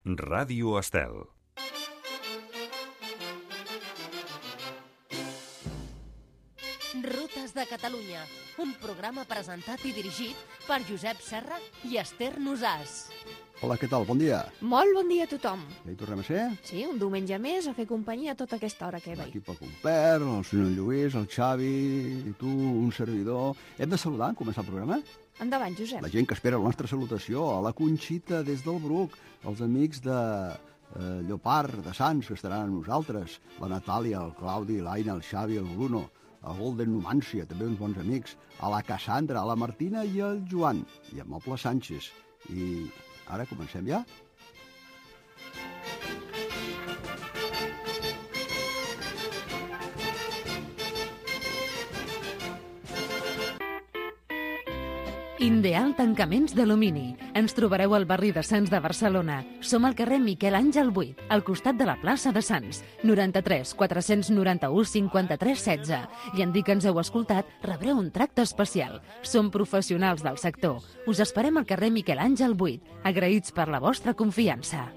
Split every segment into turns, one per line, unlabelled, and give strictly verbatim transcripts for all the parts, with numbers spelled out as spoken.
Ràdio Estel.
Rutes de Catalunya, un programa presentat i dirigit per Josep Serra i Esther Nosàs.
Hola, què tal? Bon dia.
Molt bon dia a tothom.
Ja hi tornem a ser?
Sí, un diumenge més a fer companyia tota aquesta hora que veig.
L'equip al complet, el senyor Lluís, el Xavi, i tu, un servidor. Hem de saludar en començar el programa?
Endavant, Josep.
La gent que espera la nostra salutació, a la Conxita des del Bruc, els amics de eh, Llopart, de Sants, que estaran amb nosaltres, la Natàlia, el Claudi, l'Aina, el Xavi, el Bruno, a Golden Numància, també uns bons amics, a la Cassandra, a la Martina i al Joan, i a Moble Sánchez. I ara comencem ja?
Ideal Tancaments d'Alumini. Ens trobareu al barri de Sants de Barcelona. Som al carrer Miquel Àngel vuit, al costat de la plaça de Sants. noranta-tres quatre noranta-u cinquanta-tres setze. I en dir que ens heu escoltat, rebreu un tracte especial. Som professionals del sector. Us esperem al carrer Miquel Àngel vuit. Agraïts per la vostra confiança.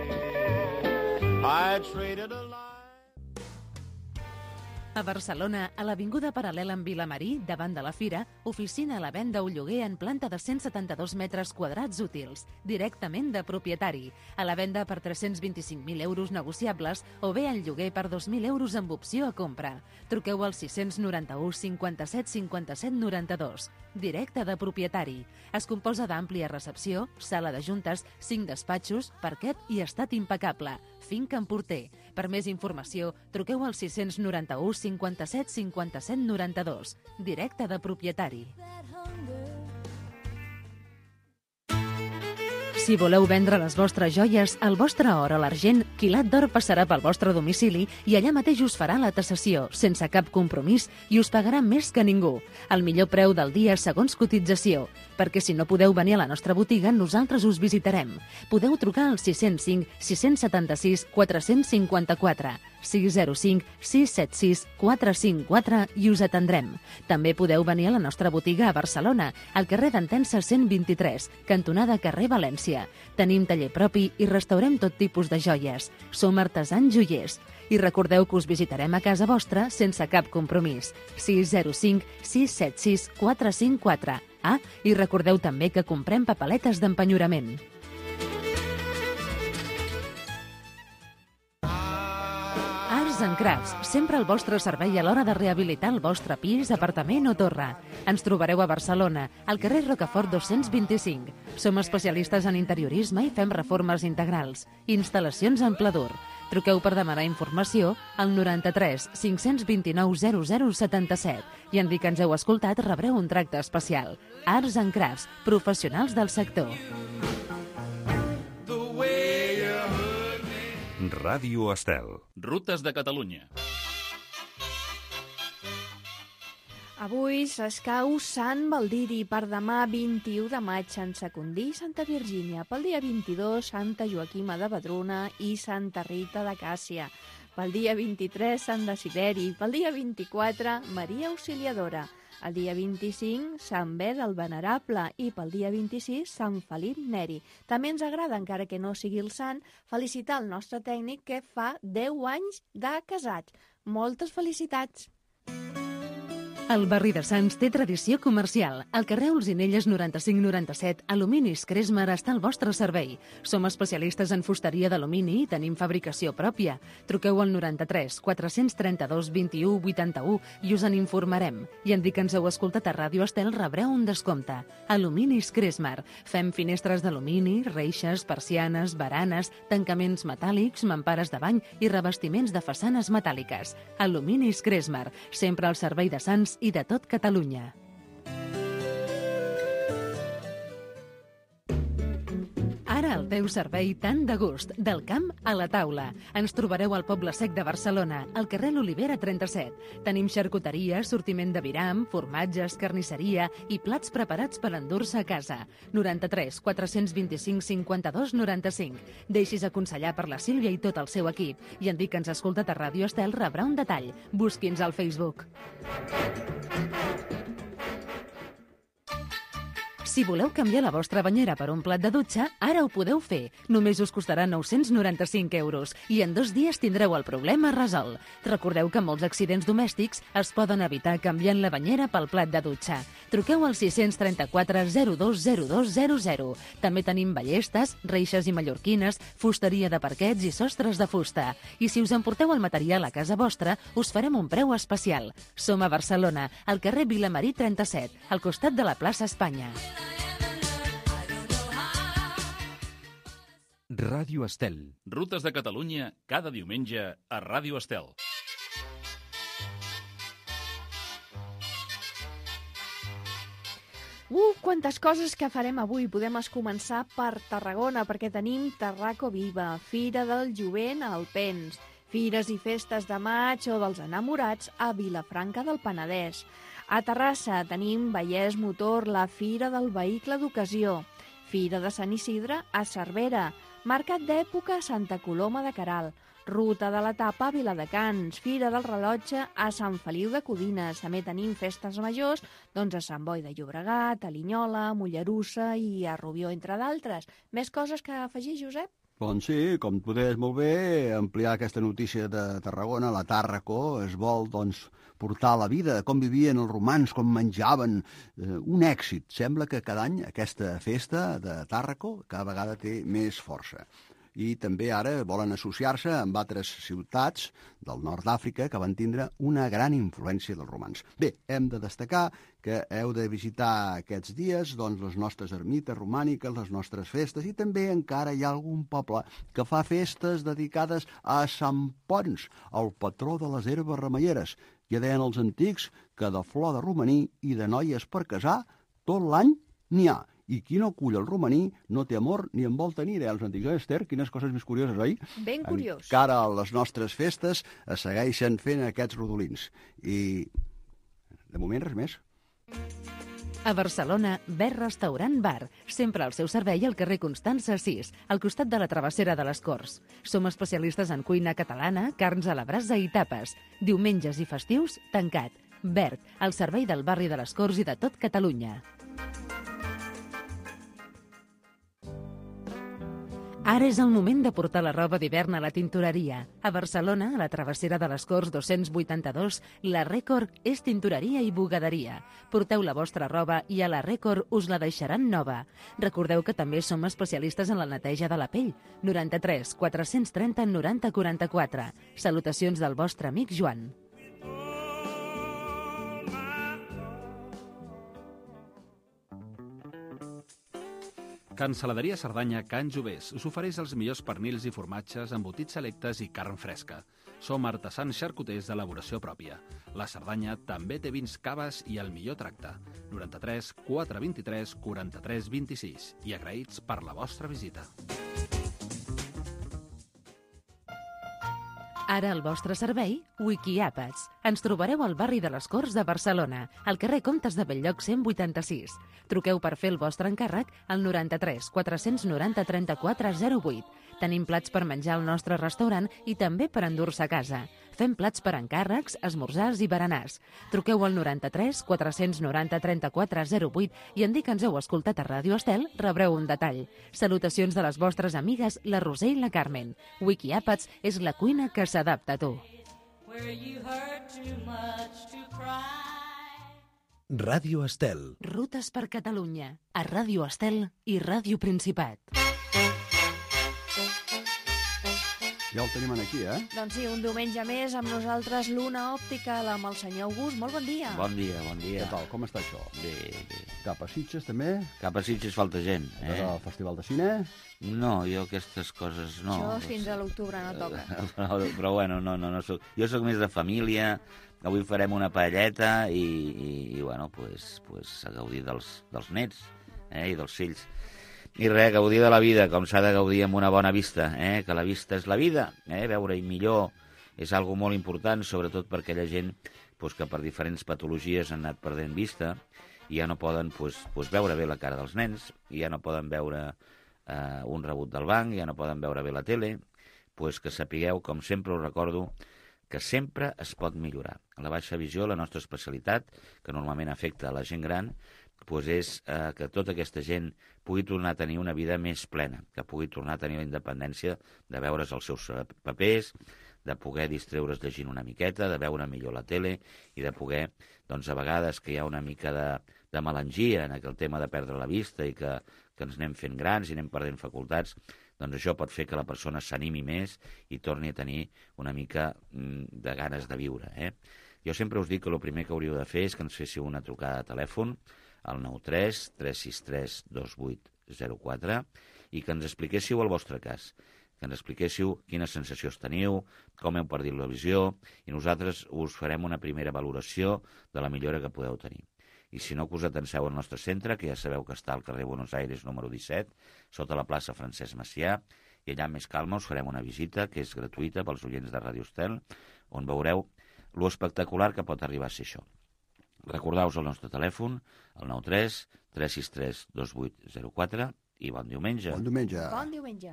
A Barcelona, a l'Avinguda Paral·lela amb Vilamarí, davant de la Fira, oficina a la venda o lloguer en planta de cent setanta-dos metres quadrats útils, directament de propietari. A la venda per tres-cents vint-i-cinc mil euros negociables o bé en lloguer per dos mil euros amb opció a compra. Truqueu al sis noranta-u cinquanta-set cinquanta-set noranta-dos. Directe de propietari. Es composa d'àmplia recepció, sala de juntes, cinc despatxos, parquet i estat impecable. Finca en porter. Per més informació, truqueu al sis noranta-u cinquanta-set cinquanta-set noranta-dos. Directe de propietari. Si voleu vendre les vostres joies, el vostre or o l'argent, Quilat d'Or passarà pel vostre domicili i allà mateix us farà la tasació, sense cap compromís, i us pagarà més que ningú. El millor preu del dia segons cotització. Perquè si no podeu venir a la nostra botiga, nosaltres us visitarem. Podeu trucar al sis zero cinc sis setanta sis quatre cinquanta quatre, sis zero cinc sis set sis quatre cinc quatre i us atendrem. També podeu venir a la nostra botiga a Barcelona, al carrer d'Entença cent vint-i-tres, cantonada carrer València. Tenim taller propi i restaurem tot tipus de joies. Som artesans joiers. I recordeu que us visitarem a casa vostra sense cap compromís. sis zero cinc sis set sis quatre cinc quatre. Ah, i recordeu també que comprem papeletes d'empenyorament. Arts and Crafts, sempre al vostre servei a l'hora de rehabilitar el vostre pis, apartament o torre. Ens trobareu a Barcelona, al carrer Rocafort dos-cents vint-i-cinc. Som especialistes en interiorisme i fem reformes integrals. Instal·lacions en pla dur. Truqueu per demanar informació al noranta-tres cinc-cents vint-i-nou zero zero setanta-set i en dir que ens heu escoltat rebreu un tracte especial. Arts and Crafts, professionals del sector.
Ràdio Estel.
Rutes de Catalunya.
Avui s'escau Sant Baldiri, per demà vint-i-u de maig Sant Secundí i Santa Virgínia, pel dia vint-i-dos Santa Joaquima de Vedruna i Santa Rita de Càssia, pel dia vint-i-tres Sant Desideri, pel dia vint-i-quatre Maria Auxiliadora, el dia vint-i-cinc Sant Beda el Venerable i pel dia vint-i-sis Sant Felip Neri. També ens agrada, encara que no sigui el sant, felicitar el nostre tècnic que fa deu anys de casats. Moltes felicitats!
El barri de Sants té tradició comercial. Al carrer Olzinelles noranta-cinc noranta-set, Aluminis Cresmar està al vostre servei. Som especialistes en fusteria d'alumini i tenim fabricació pròpia. Truqueu al noranta-tres quatre trenta-dos vint-i-u vuitanta-u i us en informarem. I en dir que ens heu escoltat a Ràdio Estel rebreu un descompte. Aluminis Cresmar. Fem finestres d'alumini, reixes, persianes, baranes, tancaments metàl·lics, mampares de bany i revestiments de façanes metàl·liques. Aluminis Cresmar. Sempre al servei de Sants i de tot Catalunya. Ara al teu servei tan de gust, del camp a la taula. Ens trobareu al Poble Sec de Barcelona, al carrer l'Olivera trenta-set. Tenim xarcuteria, sortiment de viram, formatges, carnisseria i plats preparats per endur-se a casa. noranta-tres quatre vint-i-cinc cinquanta-dos noranta-cinc. Deixis aconsellar per la Sílvia i tot el seu equip. I en dir que ens ha escoltat a Ràdio Estel rebrà un detall. Busqui'ns al Facebook. Si voleu canviar la vostra banyera per un plat de dutxa, ara ho podeu fer. Només us costarà nou-cents noranta-cinc euros i en dos dies tindreu el problema resolt. Recordeu que molts accidents domèstics es poden evitar canviant la banyera pel plat de dutxa. Truqueu al sis tres quatre zero dos zero dos zero zero. També tenim ballestes, reixes i mallorquines, fusteria de parquets i sostres de fusta. I si us emporteu el material a casa vostra, us farem un preu especial. Som a Barcelona, al carrer Vilamarí trenta-set, al costat de la plaça Espanya.
Ràdio Estel.
Rutes de Catalunya, cada diumenge a Ràdio Estel.
Uh, quantes coses que farem avui. Podem començar per Tarragona, perquè tenim Tarraco Viva, Fira del Jovent a Alpens, fires i festes de maig o dels enamorats a Vilafranca del Penedès. A Terrassa tenim Vallès Motor, la Fira del Vehicle d'Ocasió, Fira de Sant Isidre a Cervera, Mercat d'Època a Santa Coloma de Queralt, Ruta de la Tapa a Viladecans, Fira del Rellotge a Sant Feliu de Codines. També tenim festes majors doncs, a Sant Boi de Llobregat, a Linyola, a Mollerussa i a Rubió, entre d'altres. Més coses que afegir, Josep?
Doncs sí, com tu deies molt bé, ampliar aquesta notícia de Tarragona, la Tàrraco, es vol doncs, portar la vida, com vivien els romans, com menjaven, eh, un èxit. Sembla que cada any aquesta festa de Tàrraco cada vegada té més força. I també ara volen associar-se amb altres ciutats del nord d'Àfrica que van tindre una gran influència dels romans. Bé, hem de destacar que heu de visitar aquests dies doncs, les nostres ermites romàniques, les nostres festes, i també encara hi ha algun poble que fa festes dedicades a Sant Ponç, el patró de les herbes remeieres. Ja deien els antics que de flor de romaní i de noies per casar tot l'any n'hi ha. I qui no cull el romaní no té amor ni en vol tenir. Eh? Els antics, eh, Esther, quines coses més curioses, oi?
Ben curiós.
Encara a les nostres festes es segueixen fent aquests rodolins. I, de moment, res més.
A Barcelona, Ver Restaurant Bar, sempre al seu servei al carrer Constança sis, al costat de la travessera de les Corts. Som especialistes en cuina catalana, carns a la brasa i tapes. Diumenges i festius, tancat. Verd, al servei del barri de les Corts i de tot Catalunya. Ara és el moment de portar la roba d'hivern a la tintoreria. A Barcelona, a la travessera de les Corts dos-cents vuitanta-dos, la Rècord és tintoreria i bugaderia. Porteu la vostra roba i a la Rècord us la deixaran nova. Recordeu que també som especialistes en la neteja de la pell. noranta-tres quatre-cents trenta noranta quaranta-quatre. Salutacions del vostre amic Joan.
Can Saladeria Cerdanya, Can Jovés, us ofereix els millors pernils i formatges, embotits selectes i carn fresca. Som artesans xarcuters d'elaboració pròpia. La Cerdanya també té vins, caves i el millor tracte. noranta-tres quatre vint-i-tres quaranta-tres vint-i-sis. I agraïts per la vostra visita.
Ara al vostre servei, Wikiàpats. Ens trobareu al barri de les Corts de Barcelona, al carrer Comtes de Belllloc cent vuitanta-sis. Truqueu per fer el vostre encàrrec al noranta-tres quatre-cents noranta trenta-quatre zero vuit. Tenim plats per menjar al nostre restaurant i també per endur-se a casa. Fem plats per encàrrecs, esmorzars i berenars. Truqueu al noranta-tres quatre-cents noranta trenta-quatre zero vuit i en dir que ens heu escoltat a Ràdio Estel rebreu un detall. Salutacions de les vostres amigues, la Roser i la Carmen. Wikiàpats és la cuina que s'adapta a tu.
Ràdio Estel.
Rutes per Catalunya, a Ràdio Estel i Ràdio Principat.
Ja el tenim aquí, eh?
Doncs sí, un diumenge més amb nosaltres l'Una Òptica, amb el senyor August. Molt bon dia.
Bon dia, bon dia.
Què tal, com està això?
Bé, bé.
Cap a Sitges, també?
Cap a Sitges falta gent,
Eh?
eh?
Al Festival de Cine?
No, jo aquestes coses no.
Això fins a l'octubre no toca.
Però, però bueno, no, no, no soc... Jo sóc més de família, avui farem una paelleta i, i, i bueno, pues, pues, a gaudir dels, dels nets eh? I dels fills. I res, gaudir de la vida, com s'ha de gaudir amb una bona vista, eh? Que la vista és la vida, eh? Veure-hi millor és algo molt important, sobretot per aquella gent pues, que per diferents patologies han anat perdent vista i ja no poden pues, pues, veure bé la cara dels nens, i ja no poden veure eh, un rebut del banc, ja no poden veure bé la tele, pues, que sapigueu, com sempre us recordo, que sempre es pot millorar. La baixa visió, la nostra especialitat, que normalment afecta a la gent gran, doncs és eh, que tota aquesta gent pugui tornar a tenir una vida més plena, que pugui tornar a tenir la independència de veure's els seus papers, de poder distreure's llegint una miqueta, de veure millor la tele i de poder, doncs a vegades que hi ha una mica de, de melangia en aquell tema de perdre la vista i que, que ens anem fent grans i anem perdent facultats, doncs això pot fer que la persona s'animi més i torni a tenir una mica de ganes de viure. Eh? Jo sempre us dic que el primer que hauríeu de fer és que ens féssiu una trucada de telèfon al nou tres tres sis tres dos vuit zero quatre i que ens expliquéssiu el vostre cas, que ens expliquéssiu quines sensacions teniu, com heu perdut la visió, i nosaltres us farem una primera valoració de la millora que podeu tenir. I si no, que us atenseu al nostre centre, que ja sabeu que està al carrer Buenos Aires número disset, sota la plaça Francesc Macià, i allà amb més calma us farem una visita, que és gratuïta pels oients de Ràdio Estel, on veureu lo espectacular que pot arribar a ser això. Recordeu-vos el nostre telèfon, el nou tres tres sis tres dos vuit zero quatre, i bon diumenge.
Bon diumenge.
Bon diumenge.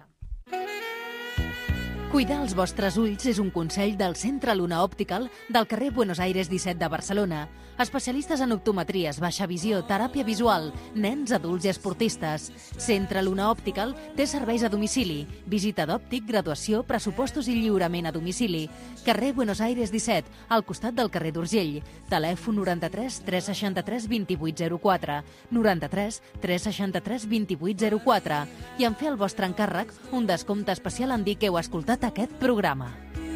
Cuidar els vostres ulls és un consell del Centre Luna Optical del carrer Buenos Aires disset de Barcelona. Especialistes en optometries, baixa visió, teràpia visual, nens, adults i esportistes. Centre Luna Optical té serveis a domicili, visita d'òptic, graduació, pressupostos i lliurament a domicili. Carrer Buenos Aires disset, al costat del carrer d'Urgell. Telèfon noranta-tres tres seixanta-tres vint-i-vuit zero quatre, noranta-tres tres seixanta-tres vint-i-vuit zero quatre. I en fer el vostre encàrrec, un descompte especial en dir que heu escoltat aquest programa.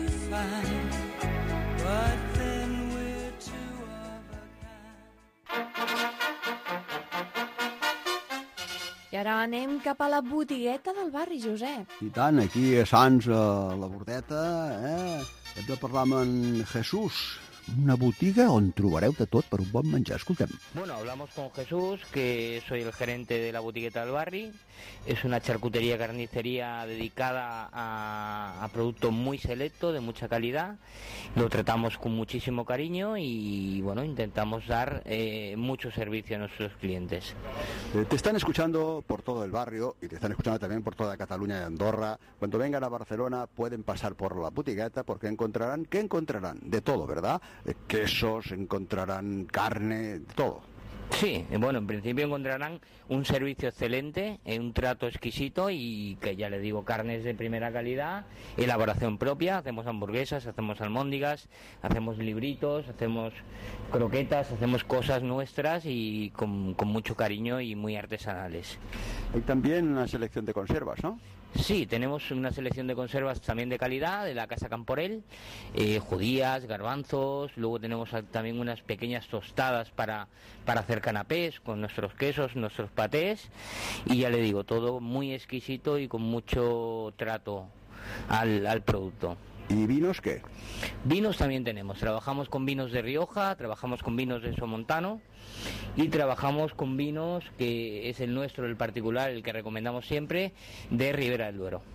I ara anem cap a la botigueta del barri, Josep.
I tant, aquí a Sants, a la Bordeta, eh? Hem de parlar amb en Jesús. Una botiga on trobareu de tot per un bon menjar. Escoltem.
Bueno, hablamos con Jesús, que soy el gerente de la botigueta del barri. Es una charcutería carnicería dedicada a, a producto muy selecto, de mucha calidad. Lo tratamos con muchísimo cariño y, bueno, intentamos dar eh, mucho servicio a nuestros clientes.
Eh, te están escuchando por todo el barrio y te están escuchando también por toda Cataluña y Andorra. Cuando vengan a Barcelona pueden pasar por la botigueta porque encontrarán, ¿qué encontrarán? De todo, ¿verdad? Eh, quesos, encontrarán carne, de todo.
Sí, bueno, en principio encontrarán un servicio excelente, un trato exquisito y que ya les digo, carnes de primera calidad, elaboración propia, hacemos hamburguesas, hacemos almóndigas, hacemos libritos, hacemos croquetas, hacemos cosas nuestras y con, con mucho cariño y muy artesanales.
Hay también una selección de conservas, ¿no?
Sí, tenemos una selección de conservas también de calidad de la Casa Camporel, eh, judías, garbanzos, luego tenemos también unas pequeñas tostadas para, para hacer canapés con nuestros quesos, nuestros patés y ya le digo, todo muy exquisito y con mucho trato al, al producto.
¿Y vinos qué?
Vinos también tenemos, trabajamos con vinos de Rioja, trabajamos con vinos de Somontano y trabajamos con vinos, que es el nuestro, el particular, el que recomendamos siempre, de Ribera del Duero.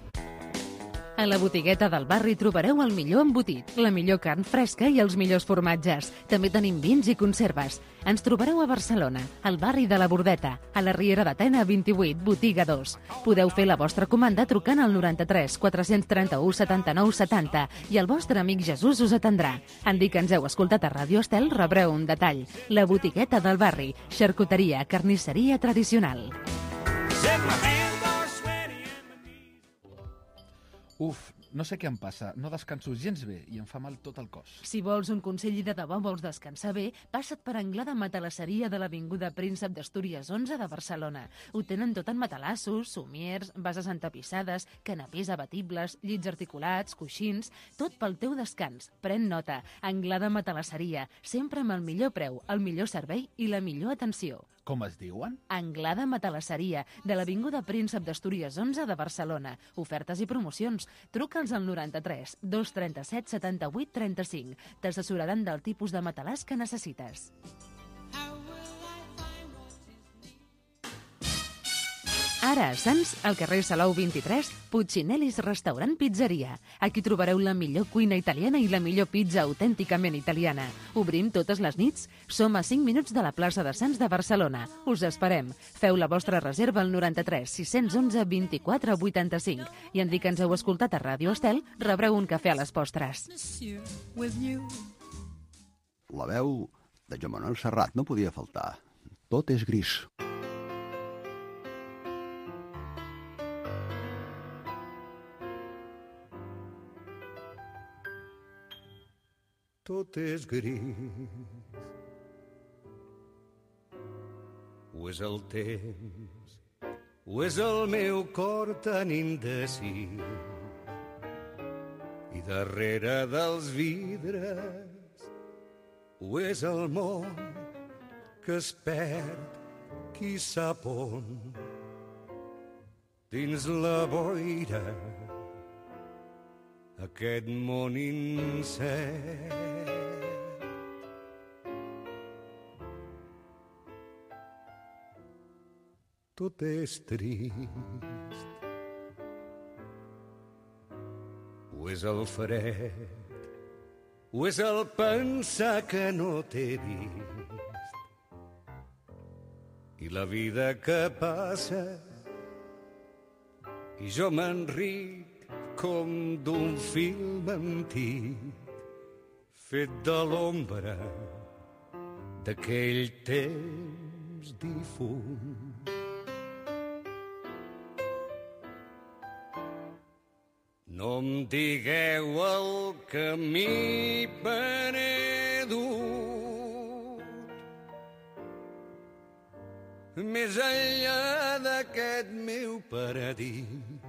A la botigueta del barri trobareu el millor embotit, la millor carn fresca i els millors formatges. També tenim vins i conserves. Ens trobareu a Barcelona, al barri de la Bordeta, a la Riera de Tena vint-i-vuit, botiga dos. Podeu fer la vostra comanda trucant al noranta-tres quatre trenta-u setanta-nou setanta i el vostre amic Jesús us atendrà. En dir que ens heu escoltat a Ràdio Estel rebreu un detall. La botigueta del barri, xarcuteria, carnisseria tradicional.
Uf, no sé què em passa, no descanso gens bé i em fa mal tot el cos.
Si vols un consell i de debò vols descansar bé, passa't per Anglada Matalasseria de l'Avinguda Príncep d'Astúries onze de Barcelona. Ho tenen tot en matalassos, somiers, bases entapissades, canapés abatibles, llits articulats, coixins, tot pel teu descans. Pren nota, Anglada Matalasseria, sempre amb el millor preu, el millor servei i la millor atenció.
Com es diuen?
Anglada Matalasseria, de l'Avinguda Príncep d'Astúries onze de Barcelona. Ofertes i promocions. Truca'ls al noranta-tres dos trenta-set setanta-vuit trenta-cinc. T'assessoraran del tipus de matalàs que necessites. Ara a Sants, al carrer Salou vint-i-tres, Puccinelli's Restaurant Pizzeria. Aquí trobareu la millor cuina italiana i la millor pizza autènticament italiana. Obrim totes les nits. Som a cinc minuts de la plaça de Sants de Barcelona. Us esperem. Feu la vostra reserva al noranta-tres sis onze vint-i-quatre vuitanta-cinc. I en dir que ens heu escoltat a Ràdio Estel, rebreu un cafè a les postres.
La veu de Joan Manuel Serrat no podia faltar. tot és gris.
Tot és gris. O és el temps, o és el meu cor tan indecis, i darrere dels vidres, o és el món que es perd qui sap on, dins la boira, aquest món incert. Tot és trist. O és el fred, o és el pensar que no t'he vist, i la vida que passa, i jo m'enric com d'un film antic, fet de l'ombra d'aquell temps difunt. No em digueu el camí per he dut, més enllà d'aquest meu paradís,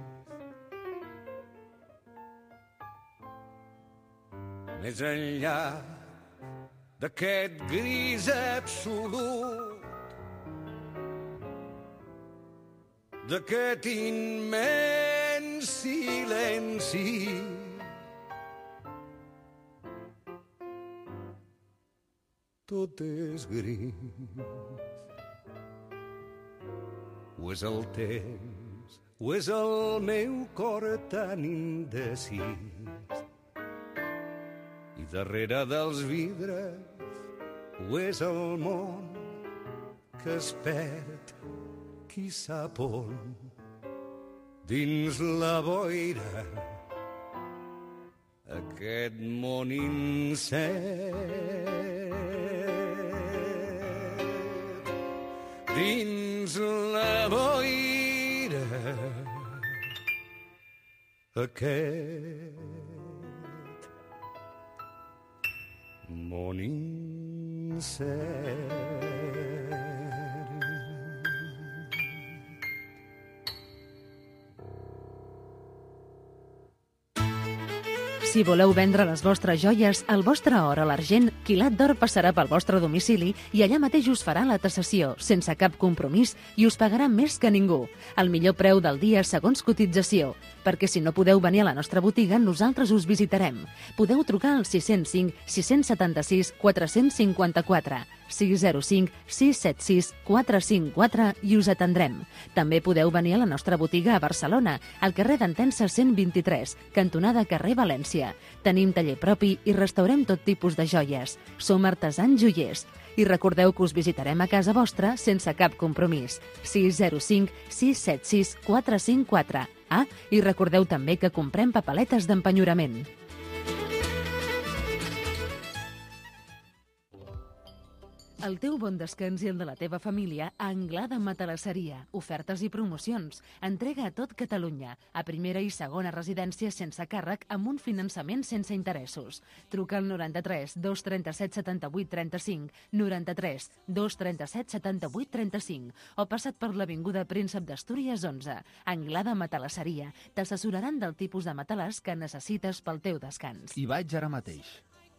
més enllà d'aquest gris absolut, d'aquest immens silenci. Tot és gris. O és el temps, o és el meu cor tan indecis, i darrere dels vidres, o és el món que es perd qui sap on, dins la boira, aquest món incert. Dins la boira, aquest món incert.
Si voleu vendre les vostres joies, el vostre or o l'argent, Quilat d'Or passarà pel vostre domicili i allà mateix us farà la tasació, sense cap compromís, i us pagarà més que ningú. El millor preu del dia segons cotització. Perquè si no podeu venir a la nostra botiga, nosaltres us visitarem. Podeu trucar al sis zero cinc, sis setanta sis, quatre cinquanta quatre, sis zero cinc, sis set sis, quatre cinc quatre i us atendrem. També podeu venir a la nostra botiga a Barcelona, al carrer d'Entença cent vint-i-tres, cantonada carrer València. Tenim taller propi i restaurem tot tipus de joies. Som artesans joiers. I recordeu que us visitarem a casa vostra sense cap compromís. sis zero cinc, sis set sis, quatre cinc quatre. Ah, i recordeu també que comprem papeletes d'empenyorament. El teu bon descans i el de la teva família a Anglada Matalasseria. Ofertes i promocions. Entrega a tot Catalunya. A primera i segona residència sense càrrec amb un finançament sense interessos. Truca al noranta-tres, dos trenta-set, setanta-vuit, trenta-cinc, noranta-tres, dos trenta-set, setanta-vuit, trenta-cinc o passa't per l'Avinguda Príncep d'Astúries onze. Anglada Matalasseria. T'assessoraran del tipus de matalàs que necessites pel teu descans.
Hi vaig ara mateix.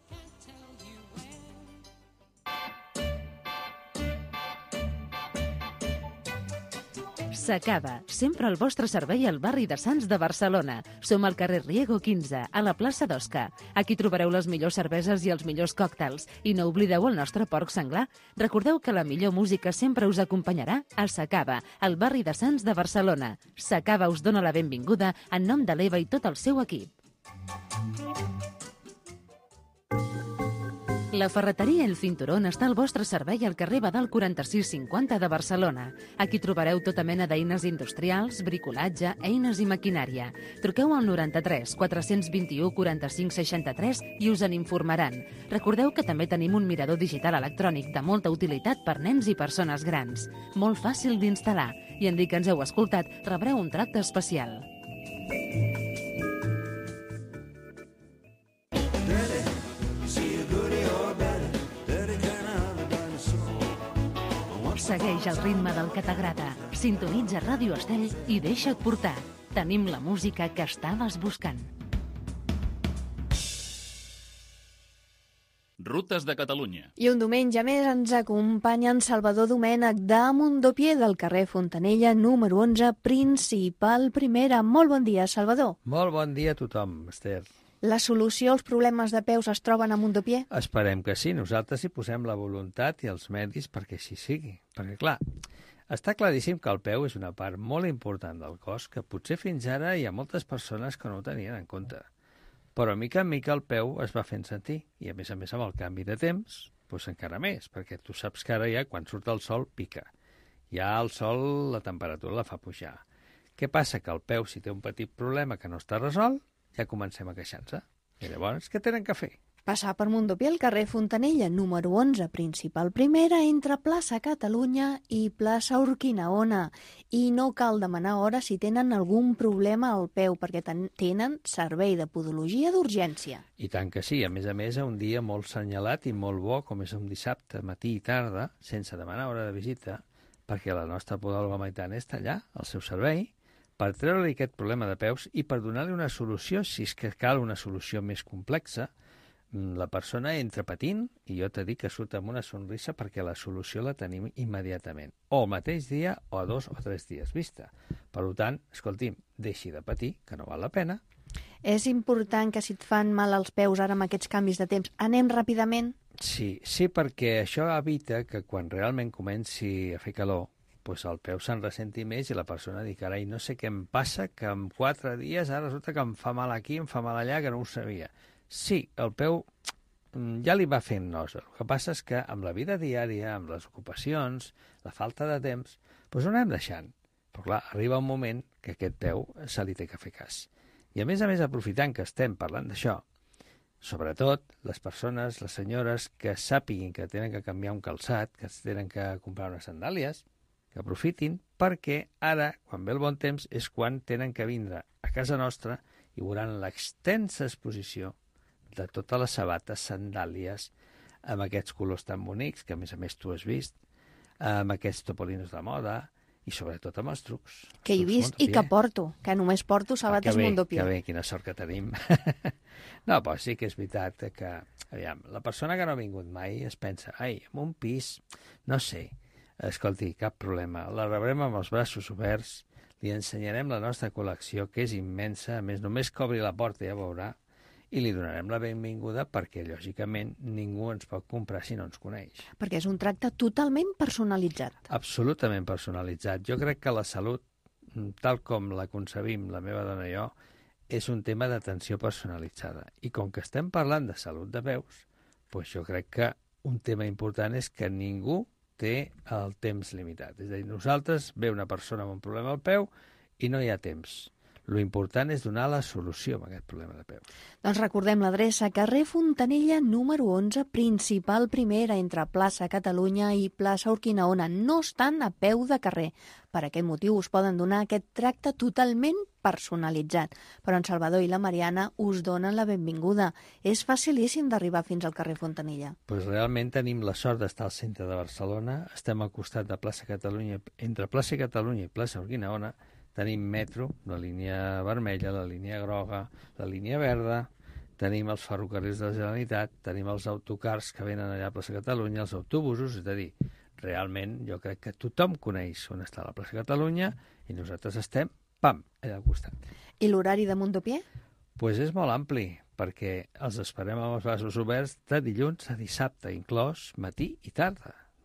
S'acaba. Sempre al vostre servei al barri de Sants de Barcelona. Som al carrer Riego quinze, a la plaça d'Osca. Aquí trobareu les millors cerveses i els millors còctels. I no oblideu el nostre porc senglar. Recordeu que la millor música sempre us acompanyarà a S'acaba, al barri de Sants de Barcelona. S'acaba us dona la benvinguda en nom de l'Eva i tot el seu equip. La ferreteria El Cinturón està al vostre servei al carrer Badal quaranta-sis cinquanta de Barcelona. Aquí trobareu tota mena d'eines industrials, bricolatge, eines i maquinària. Truqueu al noranta-tres quatre-cents vint-i-u quaranta-cinc seixanta-tres i us en informaran. Recordeu que també tenim un mirador digital electrònic de molta utilitat per nens i persones grans. Molt fàcil d'instal·lar. I en dir que ens heu escoltat, rebreu un tracte especial. Segueix el ritme del que t'agrada. Sintonitza Ràdio Estel i deixa't portar. Tenim la música que estaves buscant.
Rutes de Catalunya.
I un diumenge més ens acompanya en Salvador Domènech de Mondopié del carrer Fontanella, número onze, principal primera. Molt bon dia, Salvador.
Molt bon dia a tothom, Esther.
La solució als problemes de peus es troben a Mondopié?
Esperem que sí. Nosaltres hi posem la voluntat i els medis perquè així sigui. Perquè, clar, està claríssim que el peu és una part molt important del cos que potser fins ara hi ha moltes persones que no ho tenien en compte. Però, mica en mica, el peu es va fent sentir. I, a més a més, amb el canvi de temps, doncs encara més, perquè tu saps que ara ja, quan surt el sol, pica. Ja el sol, la temperatura la fa pujar. Què passa? Que el peu, si té un petit problema que no està resolt, ja comencem a queixar-se. I llavors, què tenen que fer?
Passar per Mondopié al carrer Fontanella, número onze, principal primera, entre plaça Catalunya i plaça Urquinaona. I no cal demanar hora si tenen algun problema al peu, perquè tenen servei de podologia d'urgència.
I tant que sí. A més a més, un dia molt senyalat i molt bo, com és un dissabte, matí i tarda, sense demanar hora de visita, perquè la nostra podòloga Maitana està allà, al seu servei, per treure-li aquest problema de peus i per donar-li una solució, si és que cal una solució més complexa. La persona entra patint i jo t'he dit que surt amb una sonrisa perquè la solució la tenim immediatament. O el mateix dia o a dos o tres dies vista. Per tant, escolti'm, deixi de patir, que no val la pena.
És important que si et fan mal els peus ara amb aquests canvis de temps, anem ràpidament?
Sí, sí, perquè això evita que quan realment comenci a fer calor, doncs el peu se'n ressenti més i la persona diu, carai, no sé què em passa, que en quatre dies ara resulta que em fa mal aquí, em fa mal allà, que no ho sabia. Sí, el peu ja li va fent nosa. El que passa és que amb la vida diària, amb les ocupacions, la falta de temps, doncs ho anem deixant. Però clar, arriba un moment que aquest peu se li té que fer cas. I a més a més, aprofitant que estem parlant d'això, sobretot les persones, les senyores, que sàpiguin que tenen que canviar un calçat, que tenen que comprar unes sandàlies, que aprofitin, perquè ara, quan ve el bon temps, és quan tenen que vindre a casa nostra i veuran l'extensa exposició de totes les sabates, sandàlies, amb aquests colors tan bonics, que a més a més tu has vist, amb aquests topolinos de moda i sobretot amb els trucs.
Que he vist i que porto, que només porto sabates Mondopié.
Que bé, quina sort que tenim. No, però sí que és veritat que, aviam, la persona que no ha vingut mai es pensa, ai, en un pis, no sé, escolti, cap problema, la rebrem amb els braços oberts, li ensenyarem la nostra col·lecció, que és immensa, a més, només que obri la porta ja veurà, i li donarem la benvinguda perquè, lògicament, ningú ens pot comprar si no ens coneix.
Perquè és un tracte totalment personalitzat.
Absolutament personalitzat. Jo crec que la salut, tal com la concebim la meva dona i jo, és un tema d'atenció personalitzada. I com que estem parlant de salut de peus, doncs jo crec que un tema important és que ningú té el temps limitat. És a dir, nosaltres ve una persona amb un problema al peu i no hi ha temps. Lo important és donar la solució a aquest problema de peus.
Doncs recordem l'adreça, carrer Fontanella, número onze, principal primera, entre plaça Catalunya i plaça Urquinaona. No estan a peu de carrer. Per aquest motiu us poden donar aquest tracte totalment personalitzat. Però en Salvador i la Mariana us donen la benvinguda. És facilíssim d'arribar fins al carrer Fontanella.
Pues realment tenim la sort d'estar al centre de Barcelona. Estem al costat de plaça Catalunya, entre plaça Catalunya i plaça Urquinaona. Tenim metro, la línia vermella, la línia groga, la línia verda, tenim els ferrocarrils de la Generalitat, tenim els autocars que venen allà a plaça Catalunya, els autobusos, és a dir, realment jo crec que tothom coneix on està la plaça Catalunya i nosaltres estem, pam, allà al costat.
I l'horari de Mondopié?
Doncs pues és molt ampli, perquè els esperem amb els braços oberts de dilluns a dissabte, inclòs matí i tarda.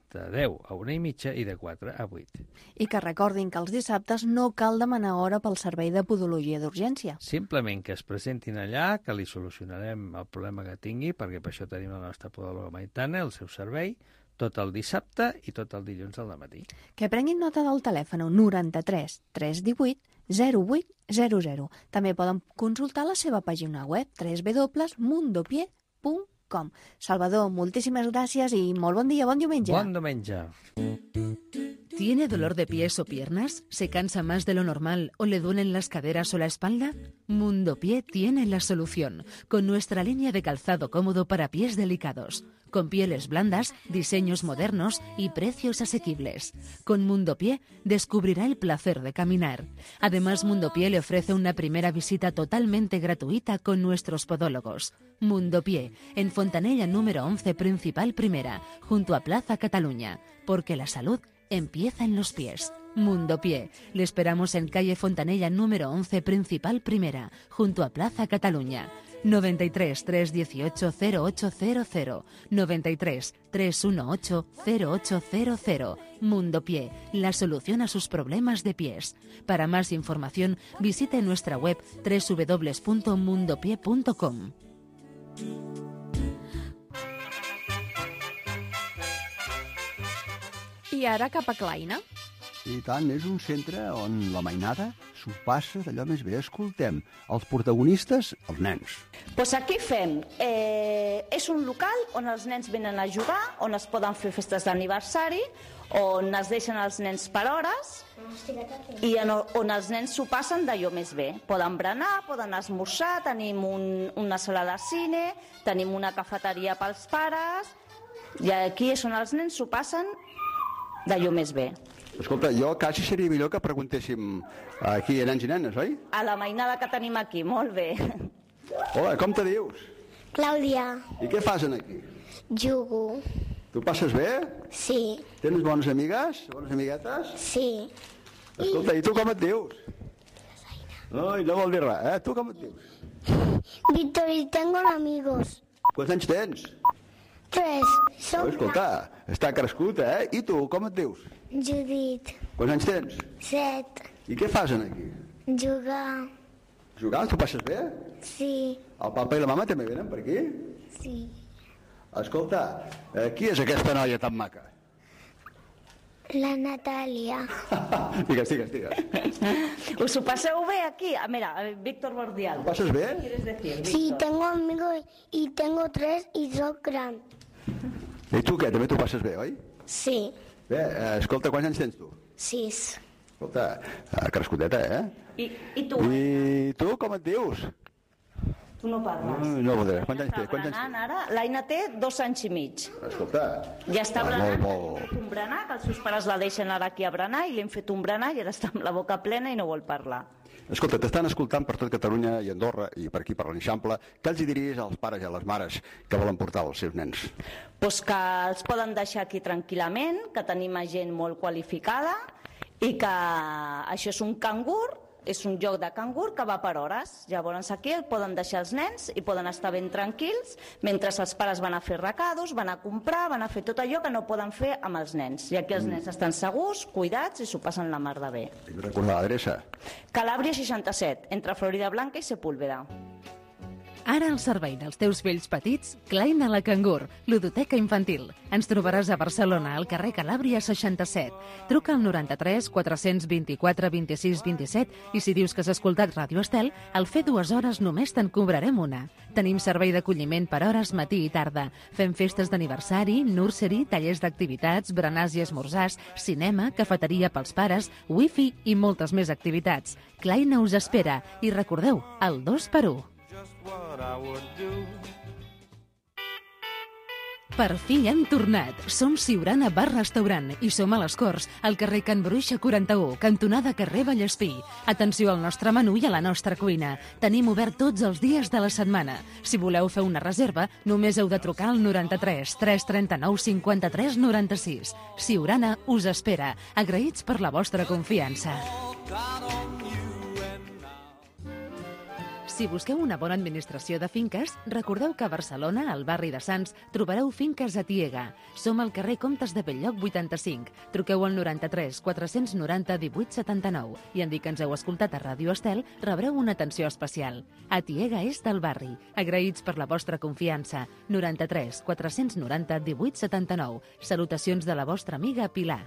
de deu a una i mitja i de quatre a vuit.
I que recordin que els dissabtes no cal demanar hora pel servei de podologia d'urgència.
Simplement que es presentin allà, que li solucionarem el problema que tingui, perquè per això tenim la nostra podòloga Maitana, el seu servei, tot el dissabte i tot el dilluns al matí.
Que prenguin nota del telèfon noranta-tres tres divuit zero vuit zero zero. També poden consultar la seva pàgina web w w w punt mundopie punt com. Salvador, moltíssimes gràcies i molt bon dia, bon diumenge.
Bon diumenge.
¿Tiene dolor de pies o piernas? ¿Se cansa más de lo normal o le duelen las caderas o la espalda? Mundo Pie tiene la solución, con nuestra línea de calzado cómodo para pies delicados, con pieles blandas, diseños modernos y precios asequibles. Con Mundo Pie descubrirá el placer de caminar. Además, Mundo Pie le ofrece una primera visita totalmente gratuita con nuestros podólogos. Mundo Pie, en Fontanella número once, Principal Primera, junto a Plaza Cataluña, porque la salud empieza en los pies. Mundo Pie. Le esperamos en calle Fontanella número once, Principal Primera, junto a Plaza Cataluña. noventa y tres, tres dieciocho, cero ocho cero cero. noventa y tres, tres dieciocho, cero ocho cero cero. Mundo Pie, la solución a sus problemas de pies. Para más información, visite nuestra web w w w punto mundopie punto com.
I ara cap a Claina.
I tant, és un centre on la mainada s'ho passa d'allò més bé. Escoltem, els protagonistes, els nens.
Pues aquí fem, eh, és un local on els nens venen a jugar, on es poden fer festes d'aniversari, on es deixen els nens per hores i en, on els nens s'ho passen d'allò més bé. Poden berenar, poden esmorzar, tenim un, una sala de cine, tenim una cafeteria pels pares i aquí és on els nens s'ho passen d'allò més bé.
Escolta, jo quasi seria millor que preguntéssim aquí a nens i nenes, oi?
A la mainada que tenim aquí, molt bé.
Hola, com te dius?
Clàudia.
I què fas aquí?
Jugo.
Tu passes bé?
Sí.
Tens bones amigues? Bones amiguetes?
Sí.
Escolta, i tu com et dius? Ai, no vol dir res, eh? Tu com et dius?
Víctor, y tengo amigos.
Quants anys tens?
Tres. Som...
Oh, escolta, està crescut, eh? I tu, com et dius?
Judit.
Quants anys tens?
Set.
I què fas aquí?
Jugar.
Jugar? Tu passes bé?
Sí.
El papa i la mama també venen per aquí?
Sí.
Escolta, eh, qui és aquesta noia tan maca?
La Natàlia.
digues, digues, digues.
Us ho passeu bé aquí? Ah, mira, Víctor Bordial.
¿Ho passes bé?
¿Qué quieres decir, Víctor?
Sí, tengo amigos y tengo tres y soc gran.
I tu què? També t'ho passes bé, oi?
Sí.
Bé, eh, escolta, quants anys tens tu?
Sis.
Escolta, eh, crescudeta, eh?
I, I tu?
I tu com et dius?
Tu no parles.
Mm, no ho diré. Quants anys
Està
té? Quants anys
berenant ara. L'Aina té dos anys i mig.
té? Escolta.
Ja està
ah,
berenant.
Molt, molt.
Hem fet un berenar, que els seus pares la deixen ara aquí a berenar i li hem fet un berenar i ara està amb la boca plena i no vol parlar.
Escolta, t'estan escoltant per tot Catalunya i Andorra i per aquí, per l'Eixample. Què els hi diries als pares i a les mares que volen portar els seus nens?
Pues que els poden deixar aquí tranquil·lament, que tenim gent molt qualificada i que això és un cangur, és un joc de cangur que va per hores. Llavors aquí el poden deixar els nens i poden estar ben tranquils mentre els pares van a fer recados, van a comprar, van a fer tot allò que no poden fer amb els nens. I aquí els nens estan segurs, cuidats i s'ho passen la mar de bé.
Tinc de recordar l'adreça.
Calàbria seixanta-set, entre Florida Blanca i Sepúlveda.
Ara al servei dels teus fills petits, Klein a la Cangur, ludoteca infantil. Ens trobaràs a Barcelona, al carrer Calàbria seixanta-set. Truca al noranta-tres quatre vint-i-quatre vint-i-sis vint-i-set i si dius que has escoltat Ràdio Estel, al fer dues hores només te'n cobrarem una. Tenim servei d'acolliment per hores matí i tarda. Fem festes d'aniversari, nursery, tallers d'activitats, berenars i esmorzars, cinema, cafeteria pels pares, wifi i moltes més activitats. Kleina us espera i recordeu, el dos per u. Per fi hem tornat. Som Siurana Bar Restaurant i som a les Corts, al carrer Can Bruixa quaranta-u, cantonada carrer Vallespí. Atenció al nostre menú i a la nostra cuina. Tenim obert tots els dies de la setmana. Si voleu fer una reserva, només heu de trucar al noranta-tres tres trenta-nou cinquanta-tres noranta-sis. Siurana us espera. Agraïts per la vostra confiança. Si busqueu una bona administració de finques, recordeu que a Barcelona, al barri de Sants, trobareu Finques Atiega. Som al carrer Comtes de Bell-lloc vuitanta-cinc. Truqueu al noranta-tres quatre-cents noranta divuit setanta-nou i en dir que ens heu escoltat a Ràdio Estel rebreu una atenció especial. Atiega és del barri. Agraïts per la vostra confiança. noranta-tres quatre-cents noranta divuit setanta-nou. Salutacions de la vostra amiga Pilar.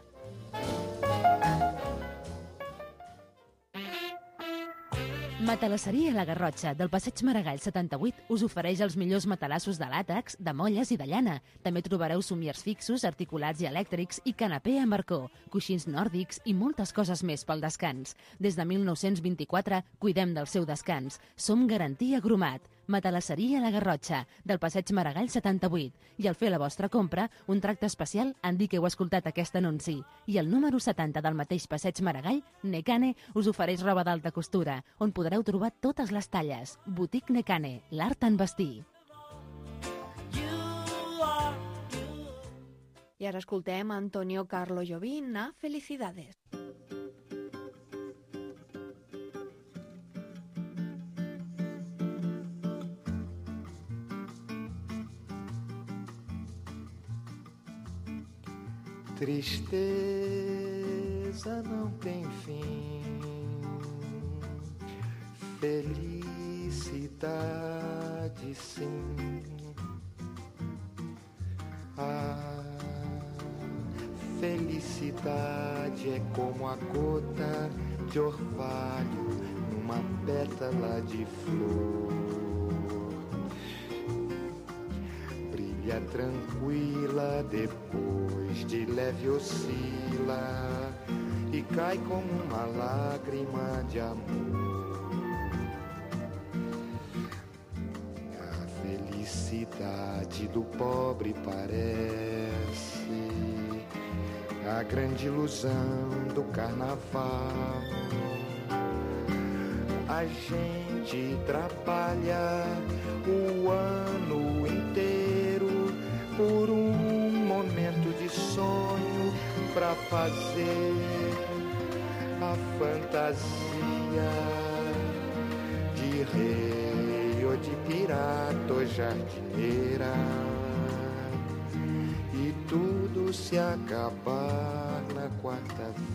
Matalasseria La Garrotxa, del Passeig Maragall setanta-vuit, us ofereix els millors matalassos de làtex, de molles i de llana. També trobareu somiers fixos, articulats i elèctrics i canapé a marcó, coixins nòrdics i moltes coses més pel descans. Des de mil nou-cents vint-i-quatre cuidem del seu descans. Som garantia Gromat. Matalasseria La Garrotxa, del Passeig Maragall setanta-vuit. I al fer la vostra compra, un tracte especial en dir que heu escoltat aquest anunci. I el número setanta del mateix Passeig Maragall, Necane, us ofereix roba d'alta costura, on podreu trobar totes les talles. Botic Necane, l'art en vestir.
I ara escoltem Antonio Carlo Jobim a Felicidades.
Tristeza não tem fim, felicidade sim. A felicidade é como a gota de orvalho numa pétala de flor. Brilha tranquila, depois de leve oscila e cai como uma lágrima de amor. A felicidade do pobre parece a grande ilusão do carnaval. A gente trabalha o ano inteiro por um momento de sonho pra fazer a fantasia de rei ou de pirata ou jardineira, e tudo se acabar na quarta-feira.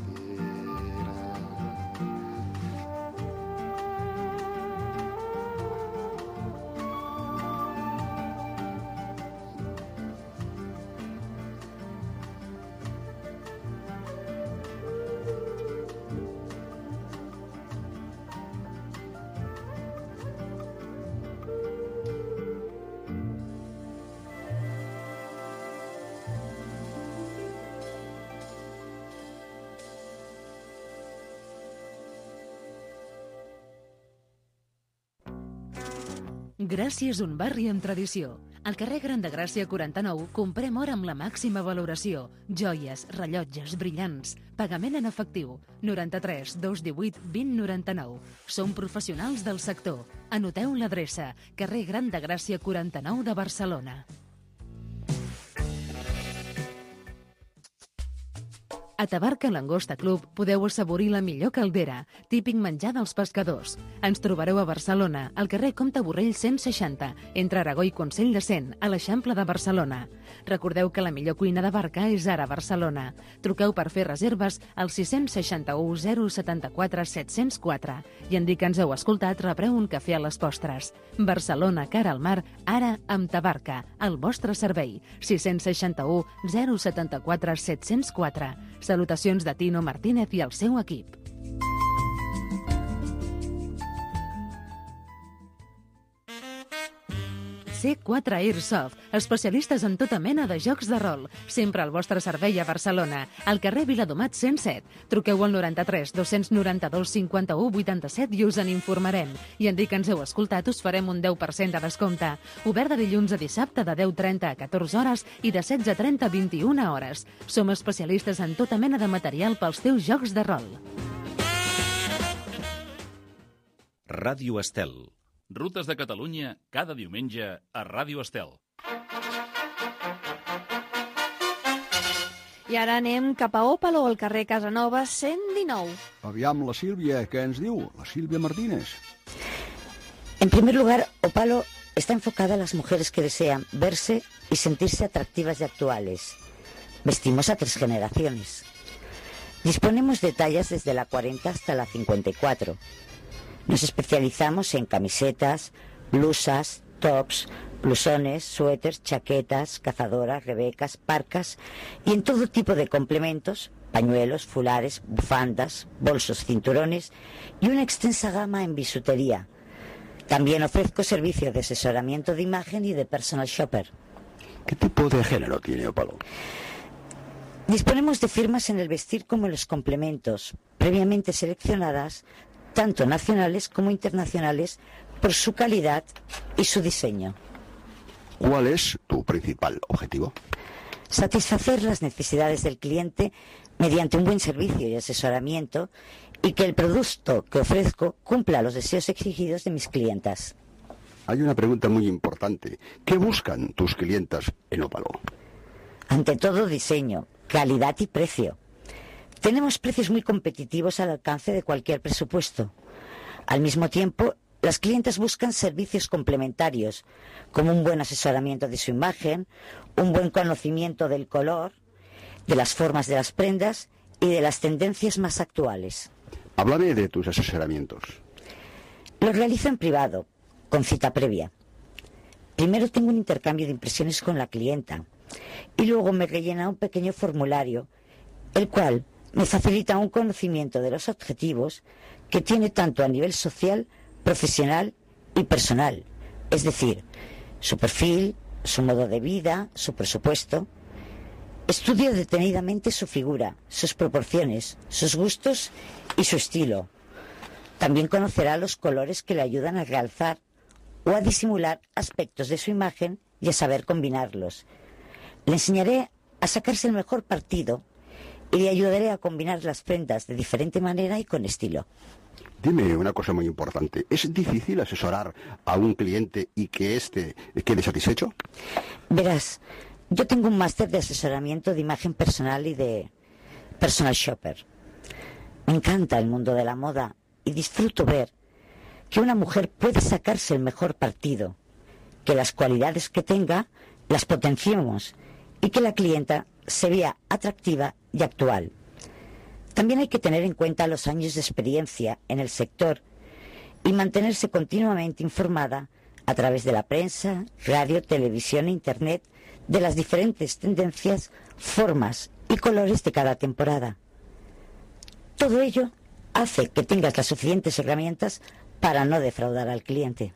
Gràcia és un barri amb tradició. Al carrer Gran de Gràcia quaranta-nou comprem or amb la màxima valoració. Joies, rellotges, brillants. Pagament en efectiu. noranta-tres dos divuit vint noranta-nou. Som professionals del sector. Anoteu l'adreça. Carrer Gran de Gràcia quaranta-nou de Barcelona. A Tabarca Langosta Club podeu assaborir la millor caldera, típic menjar dels pescadors. Ens trobareu a Barcelona, al carrer Comte Borrell cent seixanta, entre Aragó i Consell de Cent, a l'Eixample de Barcelona. Recordeu que la millor cuina de Barca és ara a Barcelona. Truqueu per fer reserves al sis sis u zero set quatre set zero quatre i en dir que ens heu escoltat rebreu un cafè a les postres. Barcelona, cara al mar, ara amb Tabarca, al vostre servei. sis sis u zero set quatre set zero quatre. Salutacions de Tino Martínez i el seu equip. C quatre Airsoft, especialistes en tota mena de jocs de rol. Sempre al vostre servei a Barcelona, al carrer Viladomat cent set. Truqueu al noranta-tres dos noranta-dos cinquanta-u vuitanta-set i us en informarem. I en dir que ens heu escoltat us farem un deu per cent de descompte. Obert de dilluns a dissabte de deu trenta a catorze hores i de setze trenta a vint-i-una hores. Som especialistes en tota mena de material pels teus jocs de rol.
Ràdio Estel.
Rutes de Catalunya, cada diumenge a Ràdio Estel.
I ara anem cap a Òpalo, al carrer Casanova cent dinou.
Aviam la Sílvia, què ens diu? La Sílvia Martínez.
En primer lugar, Opalo está enfocada a las mujeres que desean verse y sentirse atractivas y actuales. Vestimos a tres generaciones. Disponemos de tallas desde la cuarenta hasta la cincuenta y cuatro. Nos especializamos en camisetas, blusas, tops, blusones, suéteres, chaquetas, cazadoras, rebecas, parcas y en todo tipo de complementos, pañuelos, fulares, bufandas, bolsos, cinturones y una extensa gama en bisutería. También ofrezco servicios de asesoramiento de imagen y de personal shopper.
¿Qué tipo de género tiene Opalo?
Disponemos de firmas en el vestir como en los complementos, previamente seleccionadas, tanto nacionales como internacionales, por su calidad y su diseño.
¿Cuál es tu principal objetivo?
Satisfacer las necesidades del cliente mediante un buen servicio y asesoramiento y que el producto que ofrezco cumpla los deseos exigidos de mis clientas.
Hay una pregunta muy importante. ¿Qué buscan tus clientas en Opalo?
Ante todo, diseño, calidad y precio. Tenemos precios muy competitivos al alcance de cualquier presupuesto. Al mismo tiempo, las clientas buscan servicios complementarios, como un buen asesoramiento de su imagen, un buen conocimiento del color, de las formas de las prendas y de las tendencias más actuales.
Háblame de tus asesoramientos.
Los realizo en privado, con cita previa. Primero tengo un intercambio de impresiones con la clienta y luego me rellena un pequeño formulario, el cual me facilita un conocimiento de los objetivos que tiene tanto a nivel social, profesional y personal, es decir, su perfil, su modo de vida, su presupuesto. Estudio detenidamente su figura, sus proporciones, sus gustos y su estilo. También conocerá los colores que le ayudan a realzar o a disimular aspectos de su imagen y a saber combinarlos. Le enseñaré a sacarse el mejor partido y le ayudaré a combinar las prendas de diferente manera y con estilo.
Dime una cosa muy importante. ¿Es difícil asesorar a un cliente y que éste quede satisfecho?
Verás, yo tengo un máster de asesoramiento de imagen personal y de personal shopper. Me encanta el mundo de la moda y disfruto ver que una mujer puede sacarse el mejor partido, que las cualidades que tenga las potenciemos y que la clienta se vea atractiva y actual. También hay que tener en cuenta los años de experiencia en el sector y mantenerse continuamente informada a través de la prensa, radio, televisión e internet de las diferentes tendencias, formas y colores de cada temporada. Todo ello hace que tengas las suficientes herramientas para no defraudar al cliente.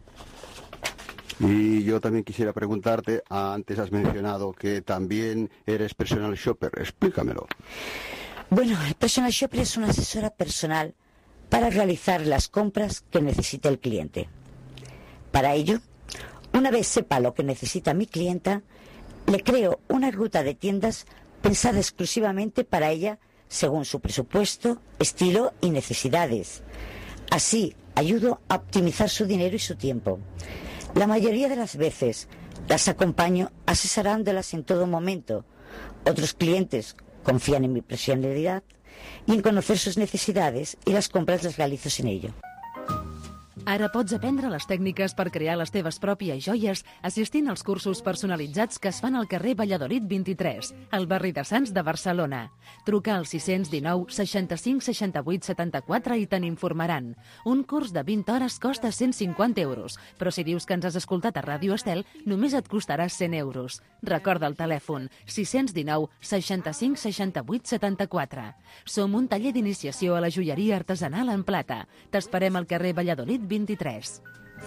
Y yo también quisiera preguntarte, antes has mencionado que también eres personal shopper, explícamelo.
Bueno, el personal shopper es una asesora personal para realizar las compras que necesita el cliente. Para ello, una vez sepa lo que necesita mi clienta, le creo una ruta de tiendas pensada exclusivamente para ella según su presupuesto, estilo y necesidades. Así, ayudo a optimizar su dinero y su tiempo. La mayoría de las veces las acompaño asesorándolas en todo momento. Otros clientes confían en mi profesionalidad i en conocer sus necesidades i les compres les realizo sin ello.
Ara pots aprendre les tècniques per crear les teves pròpies joies assistint als cursos personalitzats que es fan al carrer Valladolid vint-i-tres, al barri de Sants de Barcelona. Truca al sis cents dinou seixanta-cinc seixanta-vuit setanta-quatre i te n'informaran. Un curs de vint hores costa cent cinquanta euros, però si dius que ens has escoltat a Ràdio Estel, només et costarà cent euros. Recorda el telèfon sis cents dinou seixanta-cinc seixanta-vuit setanta-quatre. Som un taller d'iniciació a la joieria artesanal en plata. T'esperem al carrer Valladolid vint-i-tres.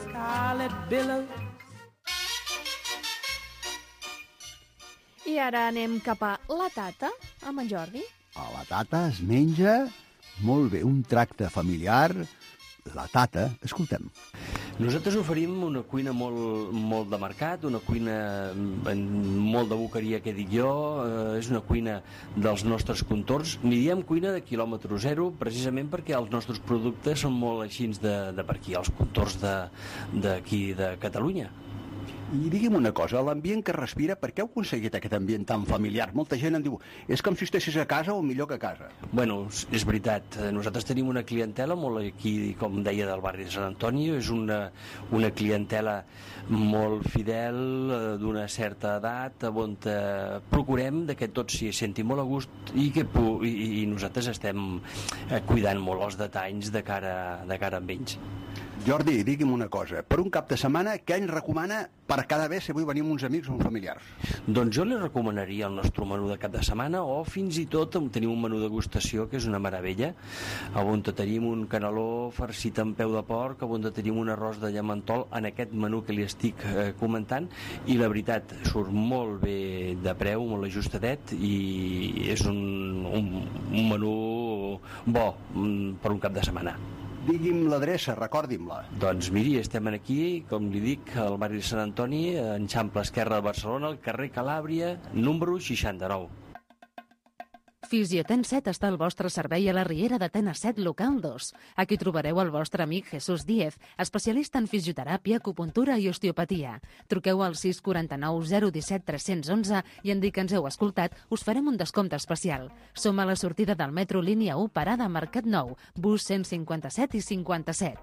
I ara anem cap a la Tata, amb en Jordi.
A la Tata es menja molt bé, un tracte familiar. La Tata, escoltem.
Nosaltres oferim una cuina molt, molt de mercat, una cuina amb molt de boqueria, que dic jo, eh, és una cuina dels nostres contorns. N'hi diem cuina de quilòmetre zero, precisament perquè els nostres productes són molt així de, de per aquí, els contorns d'aquí de, de Catalunya.
I digui'm una cosa, l'ambient que respira, per què heu aconseguit aquest ambient tan familiar? Molta gent em diu, és com si estessis a casa o millor que a casa.
Bueno, és veritat. Nosaltres tenim una clientela molt aquí, com deia, del barri de Sant Antoni. És una, una clientela molt fidel, d'una certa edat, on eh, procurem de que tots s'hi sentin molt a gust i, que, i, i nosaltres estem cuidant molt els detalls de cara, de cara amb ells.
Jordi, digui'm una cosa, per un cap de setmana, què ens recomana per cada vegada si vull venir amb uns amics o uns familiars?
Doncs jo li recomanaria el nostre menú de cap de setmana, o fins i tot tenim un menú de degustació que és una meravella, on tenim un caneló farcit amb peu de porc, on tenim un arròs de llamentol en aquest menú que li estic eh, comentant, i la veritat surt molt bé de preu, molt ajustadet, i és un, un, un menú bo per un cap de setmana.
Digui'm l'adreça, recordi'm-la.
Doncs miri, estem aquí, com li dic, al barri de Sant Antoni, en Xample Esquerra de Barcelona, al carrer Calàbria, número seixanta-nou.
Fisioten set està al vostre servei a la Riera d'Atenes set, local dos. Aquí trobareu el vostre amic Jesús Díez, especialista en fisioteràpia, acupuntura i osteopatia. Truqueu al sis quaranta-nou zero disset tres cents onze i en dir que ens heu escoltat, us farem un descompte especial. Som a la sortida del metro línia u, parada Mercat Nou, bus cent cinquanta-set i cinquanta-set.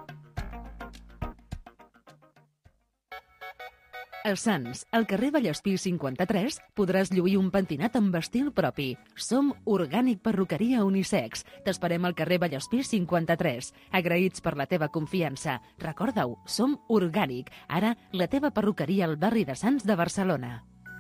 Els Sants, al carrer Vallespí cinquanta-tres, podràs lluir un pentinat amb estil propi. Som Orgànic Perruqueria Unisex. T'esperem al carrer Vallespí cinquanta-tres. Agraïts per la teva confiança. Recorda-ho, som Orgànic. Ara, la teva perruqueria al barri de Sants de Barcelona.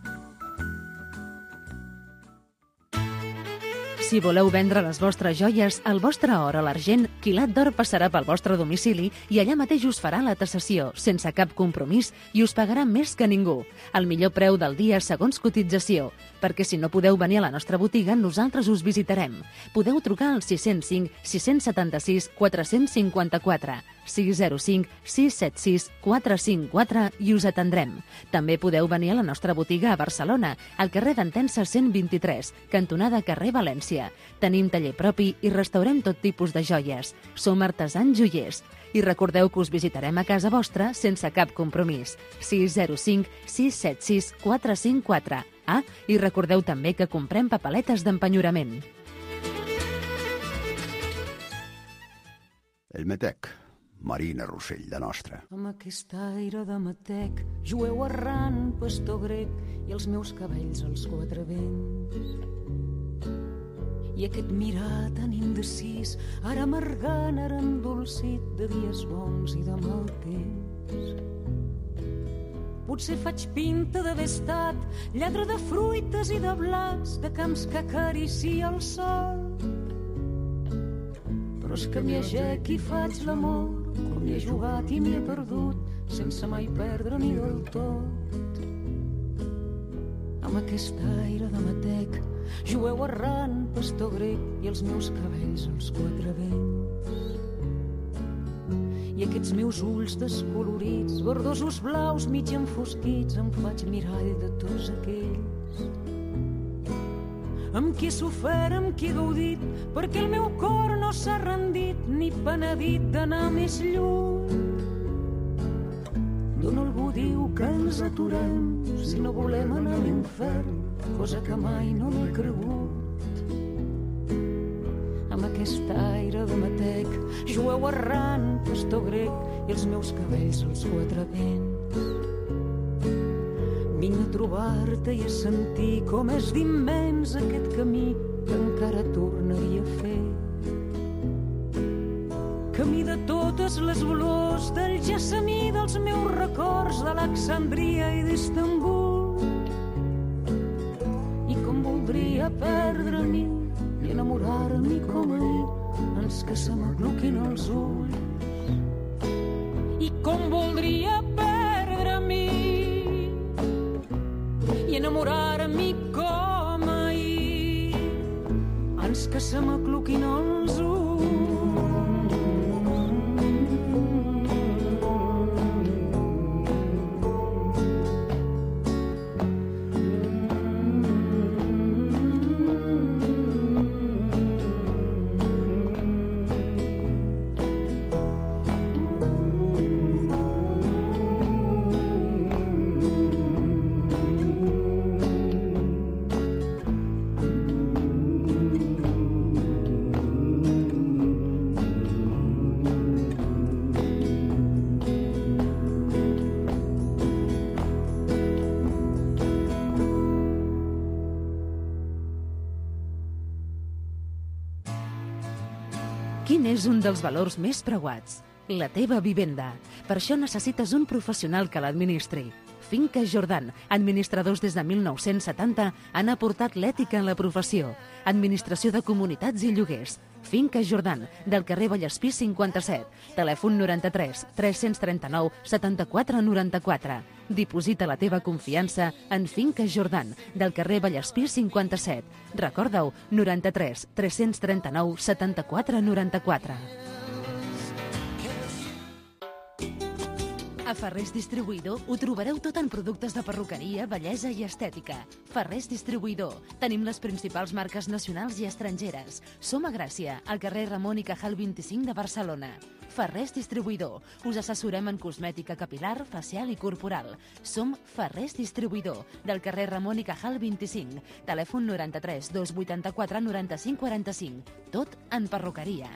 Si voleu vendre les vostres joies, el vostre or o l'argent, Quilat d'Or passarà pel vostre domicili i allà mateix us farà la tasació, sense cap compromís, i us pagarà més que ningú. El millor preu del dia segons cotització. Perquè si no podeu venir a la nostra botiga, nosaltres us visitarem. Podeu trucar al sis zero cinc sis setanta sis quatre cinquanta quatre, sis zero cinc sis set sis quatre cinc quatre i us atendrem. També podeu venir a la nostra botiga a Barcelona, al carrer d'Entença cent vint-i-tres, cantonada carrer València. Tenim taller propi i restaurem tot tipus de joies. Som artesans joiers. I recordeu que us visitarem a casa vostra sense cap compromís. sis zero cinc sis set sis quatre cinc quatre. Ah, i recordeu també que comprem papeletes d'empenyorament.
El Metec, Marina Rossell, de nostra.
Amb aquest aire de Metec, jueu errant, pastor grec, i els meus cabells als quatre vents. I aquest mirar tan indecis, ara amargant, ara endolcit, de dies bons i de mal temps. Potser faig pinta d'haver estat lladre de fruites i de blats, de camps que acaricia el sol. Però és que m'hi agec i faig l'amor, com m'hi he jugat i m'hi he perdut, sense mai perdre ni del tot. Amb aquest aire de Metec, jueu errant, pastor grec, i els meus cabells als quatre vents. I aquests meus ulls descolorits, verdosos blaus mig enfosquits, em faig mirall de tots aquells amb qui he sofert, amb qui he gaudit, perquè el meu cor no s'ha rendit ni penedit d'anar més lluny. D'on algú diu que ens aturem si no volem anar a l'infern, cosa que mai no m'he cregut. Amb aquest aire de Metec, jueu errant, pastor grec, i els meus cabells als quatre vents. Vinc a trobar-te i a sentir com és d'immens aquest camí que encara tornaria a fer. Camí de totes les olors, del gessamí dels meus records, d'Alexandria i d'Istanbul. I com voldria perdre-m'hi i enamorar-m'hi com ell, ens que se m'agluquin els ulls. I com voldria perdre-m'hi i enamorar-m'hi com ahir, ens que se m'agluquin els ulls.
Quin és un dels valors més preuats? La teva vivenda. Per això necessites un professional que l'administri. Finques Jordan, administradors des de mil nou-cents setanta, han aportat l'ètica en la professió. Administració de comunitats i lloguers. Finques Jordan, del carrer Vallespí cinquanta-set. Telèfon noranta-tres tres-cents trenta-nou setanta-quatre noranta-quatre. Diposita la teva confiança en Finques Jordan, del carrer Vallespí cinquanta-set. Recorda-ho, noranta-tres tres-cents trenta-nou setanta-quatre noranta-quatre. A Ferrés Distribuïdor ho trobareu tot en productes de perruqueria, bellesa i estètica. Ferrés Distribuïdor. Tenim les principals marques nacionals i estrangeres. Som a Gràcia, al carrer Ramon i Cajal vint-i-cinc de Barcelona. Ferrés Distribuïdor. Us assessorem en cosmètica capilar, facial i corporal. Som Ferrés Distribuïdor, del carrer Ramon i Cajal vint-i-cinc. Telèfon noranta-tres dos vuitanta-quatre noranta-cinc quaranta-cinc. Tot en perruqueria.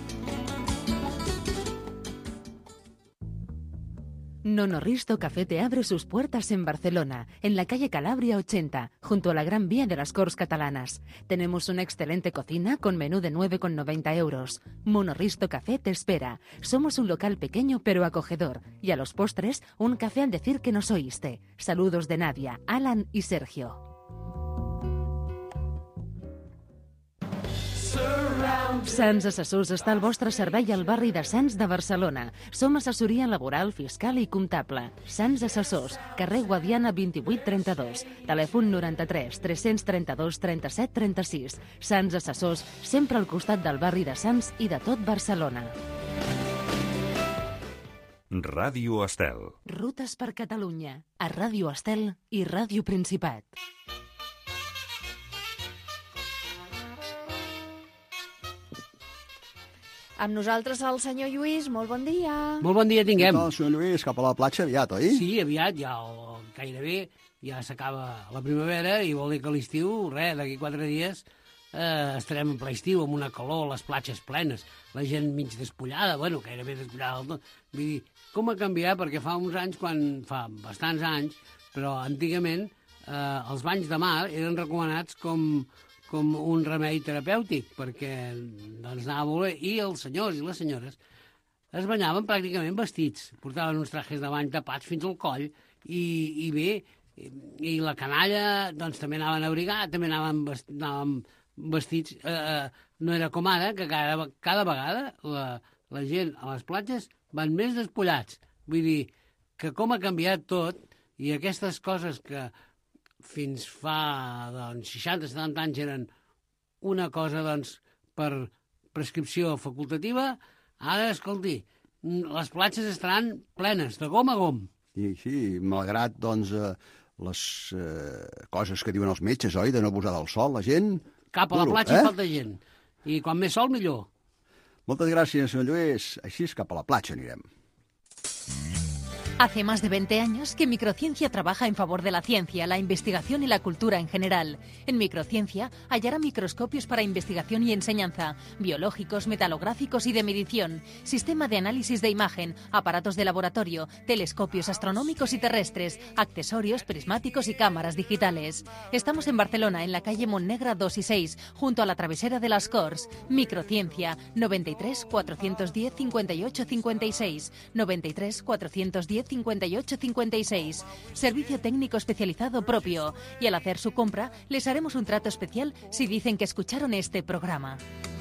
Nono Risto Café te abre sus puertas en Barcelona, en la calle Calabria ochenta, junto a la Gran Vía de las Corts Catalanas. Tenemos una excelente cocina con menú de nueve con noventa euros. Mono Risto Café te espera. Somos un local pequeño pero acogedor. Y a los postres, un café al decir que nos oíste. Saludos de Nadia, Alan y Sergio. Sants Assessors està al vostre servei al barri de Sants de Barcelona. Som assessoria laboral, fiscal i comptable. Sants Assessors, carrer Guadiana vint-i-vuit trenta-dos. Telèfon noranta-tres tres-cents trenta-dos trenta-set trenta-sis. Sants Assessors, sempre al costat del barri de Sants i de tot Barcelona.
Ràdio Estel.
Rutes per Catalunya, a Ràdio Estel i Ràdio Principat.
Amb nosaltres el senyor Lluís, molt bon dia.
Molt bon dia tinguem.
El senyor Lluís, cap a la platja aviat, oi?
Sí, aviat, ja o, gairebé, ja s'acaba la primavera i vol dir que l'estiu, res, d'aquí quatre dies eh, estarem en ple estiu, amb una calor, les platges plenes, la gent mig despullada, bueno, gairebé despullada del tot. Vull dir, com ha canviat? Perquè fa uns anys, quan fa bastants anys, però antigament eh, els banys de mar eren recomanats com... com un remei terapèutic, perquè doncs, anava molt bé. I els senyors i les senyores es banyaven pràcticament vestits. Portaven uns trajes de bany tapats fins al coll i, i bé, i la canalla doncs, també anaven abrigats, també anaven, vest, anaven vestits. Eh, no era com ara, que cada, cada vegada la, la gent a les platges van més despullats. Vull dir que com ha canviat tot i aquestes coses que fins fa doncs, seixanta setanta anys eren una cosa doncs, per prescripció facultativa, ara, escolti, les platges estaran plenes, de gom a gom.
Sí, sí, malgrat doncs, eh, les eh, coses que diuen els metges, oi?, de no posar del sol, la gent...
Cap a la platja eh? hi falta gent, i quan més sol, millor.
Moltes gràcies, senyor Lluís. Així és, cap a la platja anirem.
Hace más de veinte años que Microciencia trabaja en favor de la ciencia, la investigación y la cultura en general. En Microciencia hallará microscopios para investigación y enseñanza, biológicos, metalográficos y de medición, sistema de análisis de imagen, aparatos de laboratorio, telescopios astronómicos y terrestres, accesorios, prismáticos y cámaras digitales. Estamos en Barcelona, en la calle Montnegra dos y seis, junto a la travesera de las Corts. Microciencia, noventa y tres cuatrocientos diez cincuenta y ocho cincuenta y seis, noventa y tres cuatrocientos diez cincuenta y ocho cincuenta y seis. Servicio técnico especializado propio. Y al hacer su compra, les haremos un trato especial si dicen que escucharon este programa.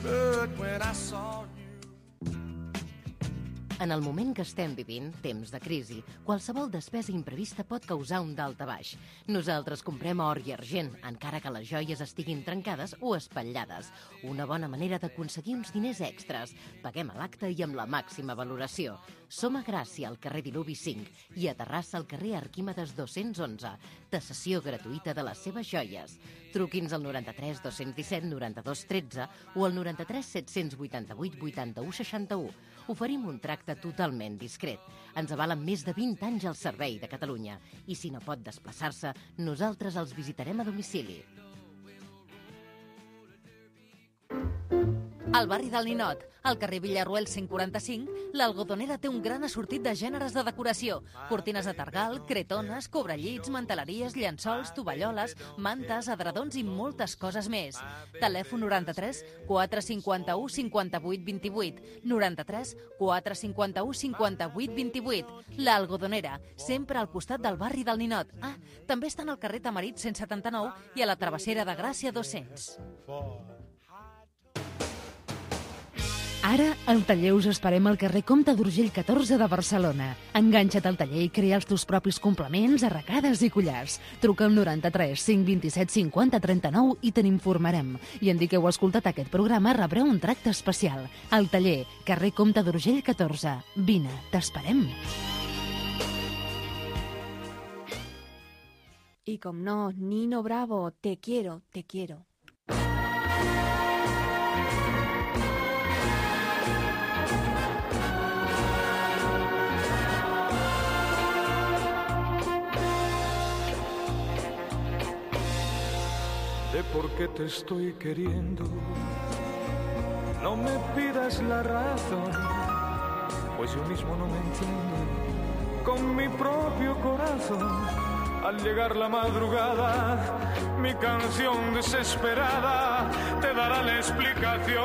En el moment que estem vivint, temps de crisi, qualsevol despesa imprevista pot causar un dalt a baix. Nosaltres comprem or i argent, encara que les joies estiguin trencades o espatllades. Una bona manera d'aconseguir uns diners extras. Paguem a l'acte i amb la màxima valoració. Som a Gràcia, al carrer Diluvi cinc, i a Terrassa, al carrer Arquímedes dos-cents onze. Tasació gratuïta de les seves joies. Truqui'ns al noranta-tres dos-cents disset noranta-dos tretze o al noranta-tres set-cents vuitanta-vuit vuitanta-u seixanta-u. Oferim un tracte totalment discret. Ens avalen més de vint anys al servei de Catalunya. I si no pot desplaçar-se, nosaltres els visitarem a domicili.
Al barri del Ninot, al carrer Villarroel cent quaranta-cinc, l'Algodonera té un gran assortit de gèneres de decoració. Cortines de targal, cretones, cobrellits, manteleries, llençols, tovalloles, mantes, edredons i moltes coses més. Telèfon noranta-tres quatre cinquanta-u cinquanta-vuit vint-i-vuit, noranta-tres quatre cinquanta-u cinquanta-vuit vint-i-vuit. L'Algodonera, sempre al costat del barri del Ninot. Ah, també estan al carrer Tamarit cent setanta-nou i a la Travessera de Gràcia dos-cents.
Ara, al taller us esperem al carrer Comte d'Urgell catorze de Barcelona. Enganxa't al taller i crea els teus propis complements, arracades i collars. Truca al noranta-tres cinc vint-i-set cinquanta trenta-nou i te n'informarem. I en dir que heu escoltat aquest programa rebreu un tracte especial. Al taller, carrer Comte d'Urgell catorze. Vine, t'esperem.
I com no, Nino Bravo, te quiero, te quiero.
De por qué te estoy queriendo, no me pidas la razón, pues yo mismo no me entiendo con mi propio corazón. Al llegar la madrugada, mi canción desesperada te dará la explicación.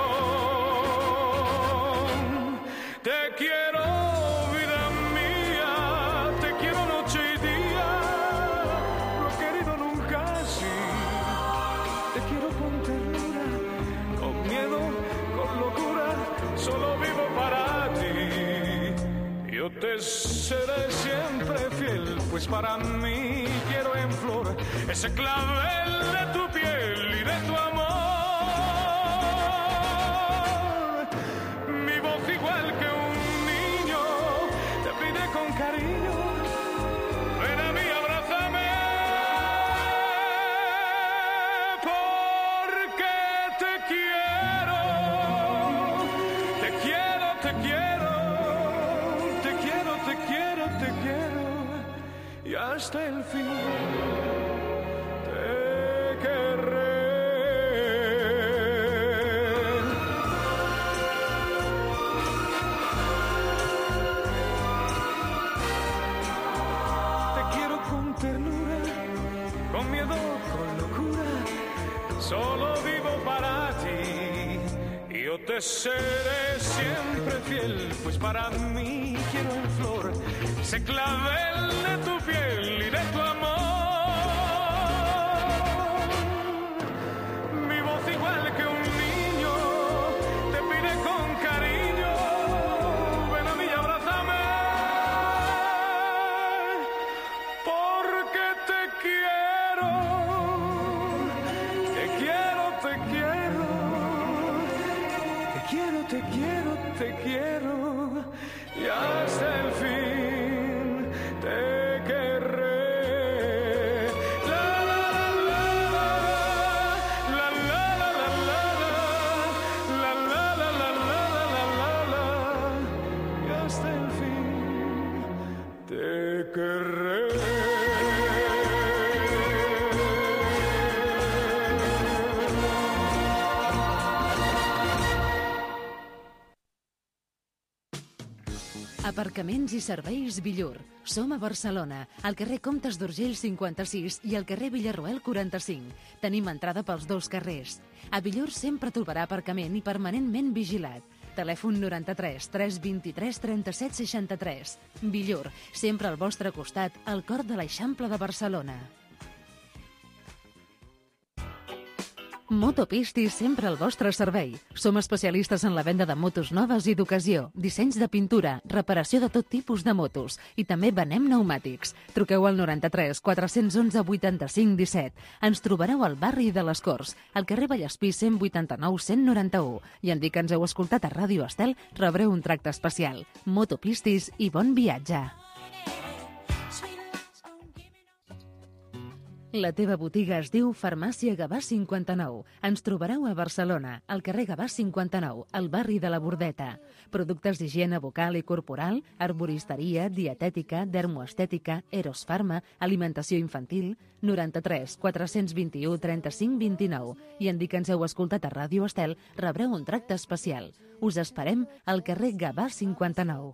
Te quiero, vida mía, te quiero noche y día, lo he querido nunca así. Te quiero con ternura, con miedo, con locura, solo vivo para ti. Yo te seré siempre fiel, pues para mí quiero en flor ese clavel de tu piel y de tu amor. Mi voz igual que un niño te pide con cariño, ven a mí, abrázame, porque te quiero, te quiero, te quiero, te quiero, te quiero, te quiero, y hasta el fin te querré. Te quiero con ternura, con miedo, con locura, solo vivo para ti. Yo te seré siempre fiel, pues para mí quiero en flor ese clavel de tu piel y de tu amor. Mi voz igual que un niño te pide con cariño, ven a mí y abrázame, porque te quiero, te quiero, te quiero, te quiero, te quiero, te quiero, y hasta el fin te querré. La la la la la la la la la la la la la, y hasta el fin te querré.
Aparcaments i serveis Villur. Som a Barcelona, al carrer Comtes d'Urgell cinquanta-sis i al carrer Villarroel quaranta-cinc. Tenim entrada pels dos carrers. A Villur sempre trobarà aparcament i permanentment vigilat. Telèfon noranta-tres tres vint-i-tres trenta-set seixanta-tres. Villur, sempre al vostre costat, al cor de l'Eixample de Barcelona. Motopistis, sempre al vostre servei. Som especialistes en la venda de motos noves i d'ocasió, dissenys de pintura, reparació de tot tipus de motos i també venem pneumàtics. Truqueu al noranta-tres quatre onze vuitanta-cinc disset. Ens trobareu al barri de les Corts, al carrer Vallespí cent vuitanta-nou cent noranta-u. I en dir que ens heu escoltat a Ràdio Estel, rebreu un tracte especial. Motopistis i bon viatge. La teva botiga es diu Farmàcia Gavà cinquanta-nou. Ens trobareu a Barcelona, al carrer Gavà cinquanta-nou, al barri de la Bordeta. Productes d'higiene bucal i corporal, arboristeria, dietètica, dermoestètica, Eros Farma, alimentació infantil, noranta-tres quatre-cents vint-i-u trenta-cinc vint-i-nou. I en dir que ens heu escoltat a Ràdio Estel, rebreu un tracte especial. Us esperem al carrer Gavà cinquanta-nou.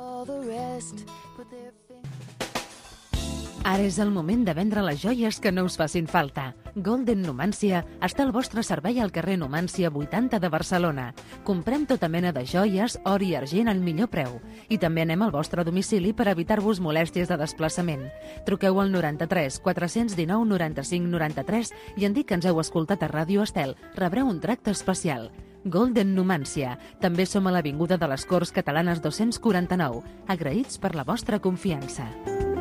Ara és el moment de vendre les joies que no us facin falta. Golden Numància està al vostre servei al carrer Numància vuitanta de Barcelona. Comprem tota mena de joies, or i argent al millor preu. I també anem al vostre domicili per evitar-vos molèsties de desplaçament. Truqueu al noranta-tres quatre-cents dinou noranta-cinc noranta-tres i en dir que ens heu escoltat a Ràdio Estel. Rebreu un tracte especial. Golden Numància. També som a l'Avinguda de les Corts Catalanes dos-cents quaranta-nou. Agraïts per la vostra confiança.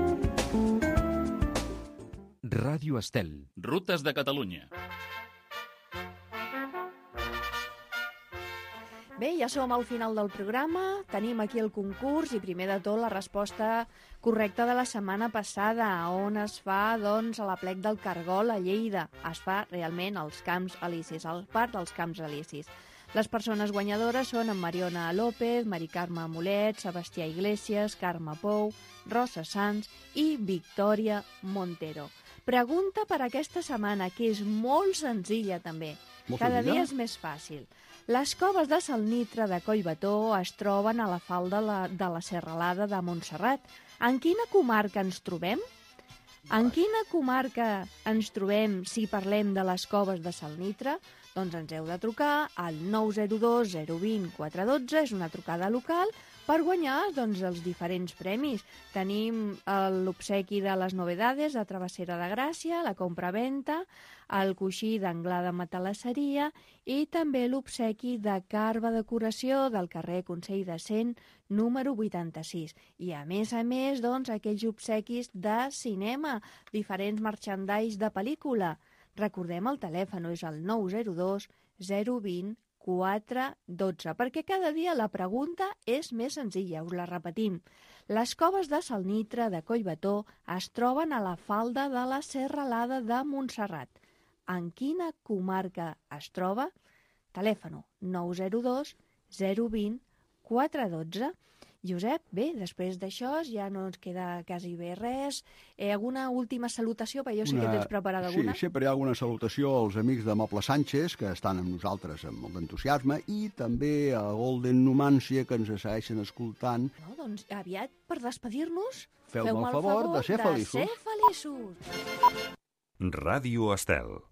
Ràdio Estel.
Rutes de Catalunya.
Bé, ja som al final del programa, tenim aquí el concurs i primer de tot la resposta correcta de la setmana passada, on es fa doncs, a la plec del Cargol a Lleida. Es fa realment als Camps Elisis, al parc dels Camps Elisis. Les persones guanyadores són en Mariona López, Mari Carme Molet, Sebastià Iglesias, Carme Pou, Rosa Sanz i Victòria Montero. Pregunta per aquesta setmana, que és molt senzilla també.
Molt
Cada
senzilla?
dia és més fàcil. Les coves de Salnitre de Collbató es troben a la falda de la, de la Serralada de Montserrat. En quina comarca ens trobem? En quina comarca ens trobem si parlem de les coves de Salnitre? Doncs ens heu de trucar al nou zero dos zero dos zero quatre un dos, és una trucada local, per guanyar doncs, els diferents premis. Tenim l'obsequi de les novedades a Travessera de Gràcia, la compra-venta, el coixí d'Anglada Matalasseria i també l'obsequi de Carva Decoració del carrer Consell de Cent, número vuitanta-sis. I a més a més, doncs, aquells obsequis de cinema, diferents merchandise de pel·lícula. Recordem el telèfon, és el nou zero dos zero dos zero quatre un dos, perquè cada dia la pregunta és més senzilla, us la repetim. Les coves de Salnitre de Collbató es troben a la falda de la Serralada de Montserrat. En quina comarca es troba? Telèfon nou zero dos zero dos zero quatre un dos. Josep, bé, després d'això ja no ens queda quasi bé res. Eh, alguna última salutació? Perquè jo sé que tens preparada alguna.
Sí, sempre hi ha alguna salutació als amics de Moble Sánchez, que estan amb nosaltres amb molt d'entusiasme, i també a Golden Numància, que ens segueixen escoltant.
No, doncs aviat, per despedir-nos,
Feu-me el favor de ser feliços.
De ser feliços.
Ràdio Estel.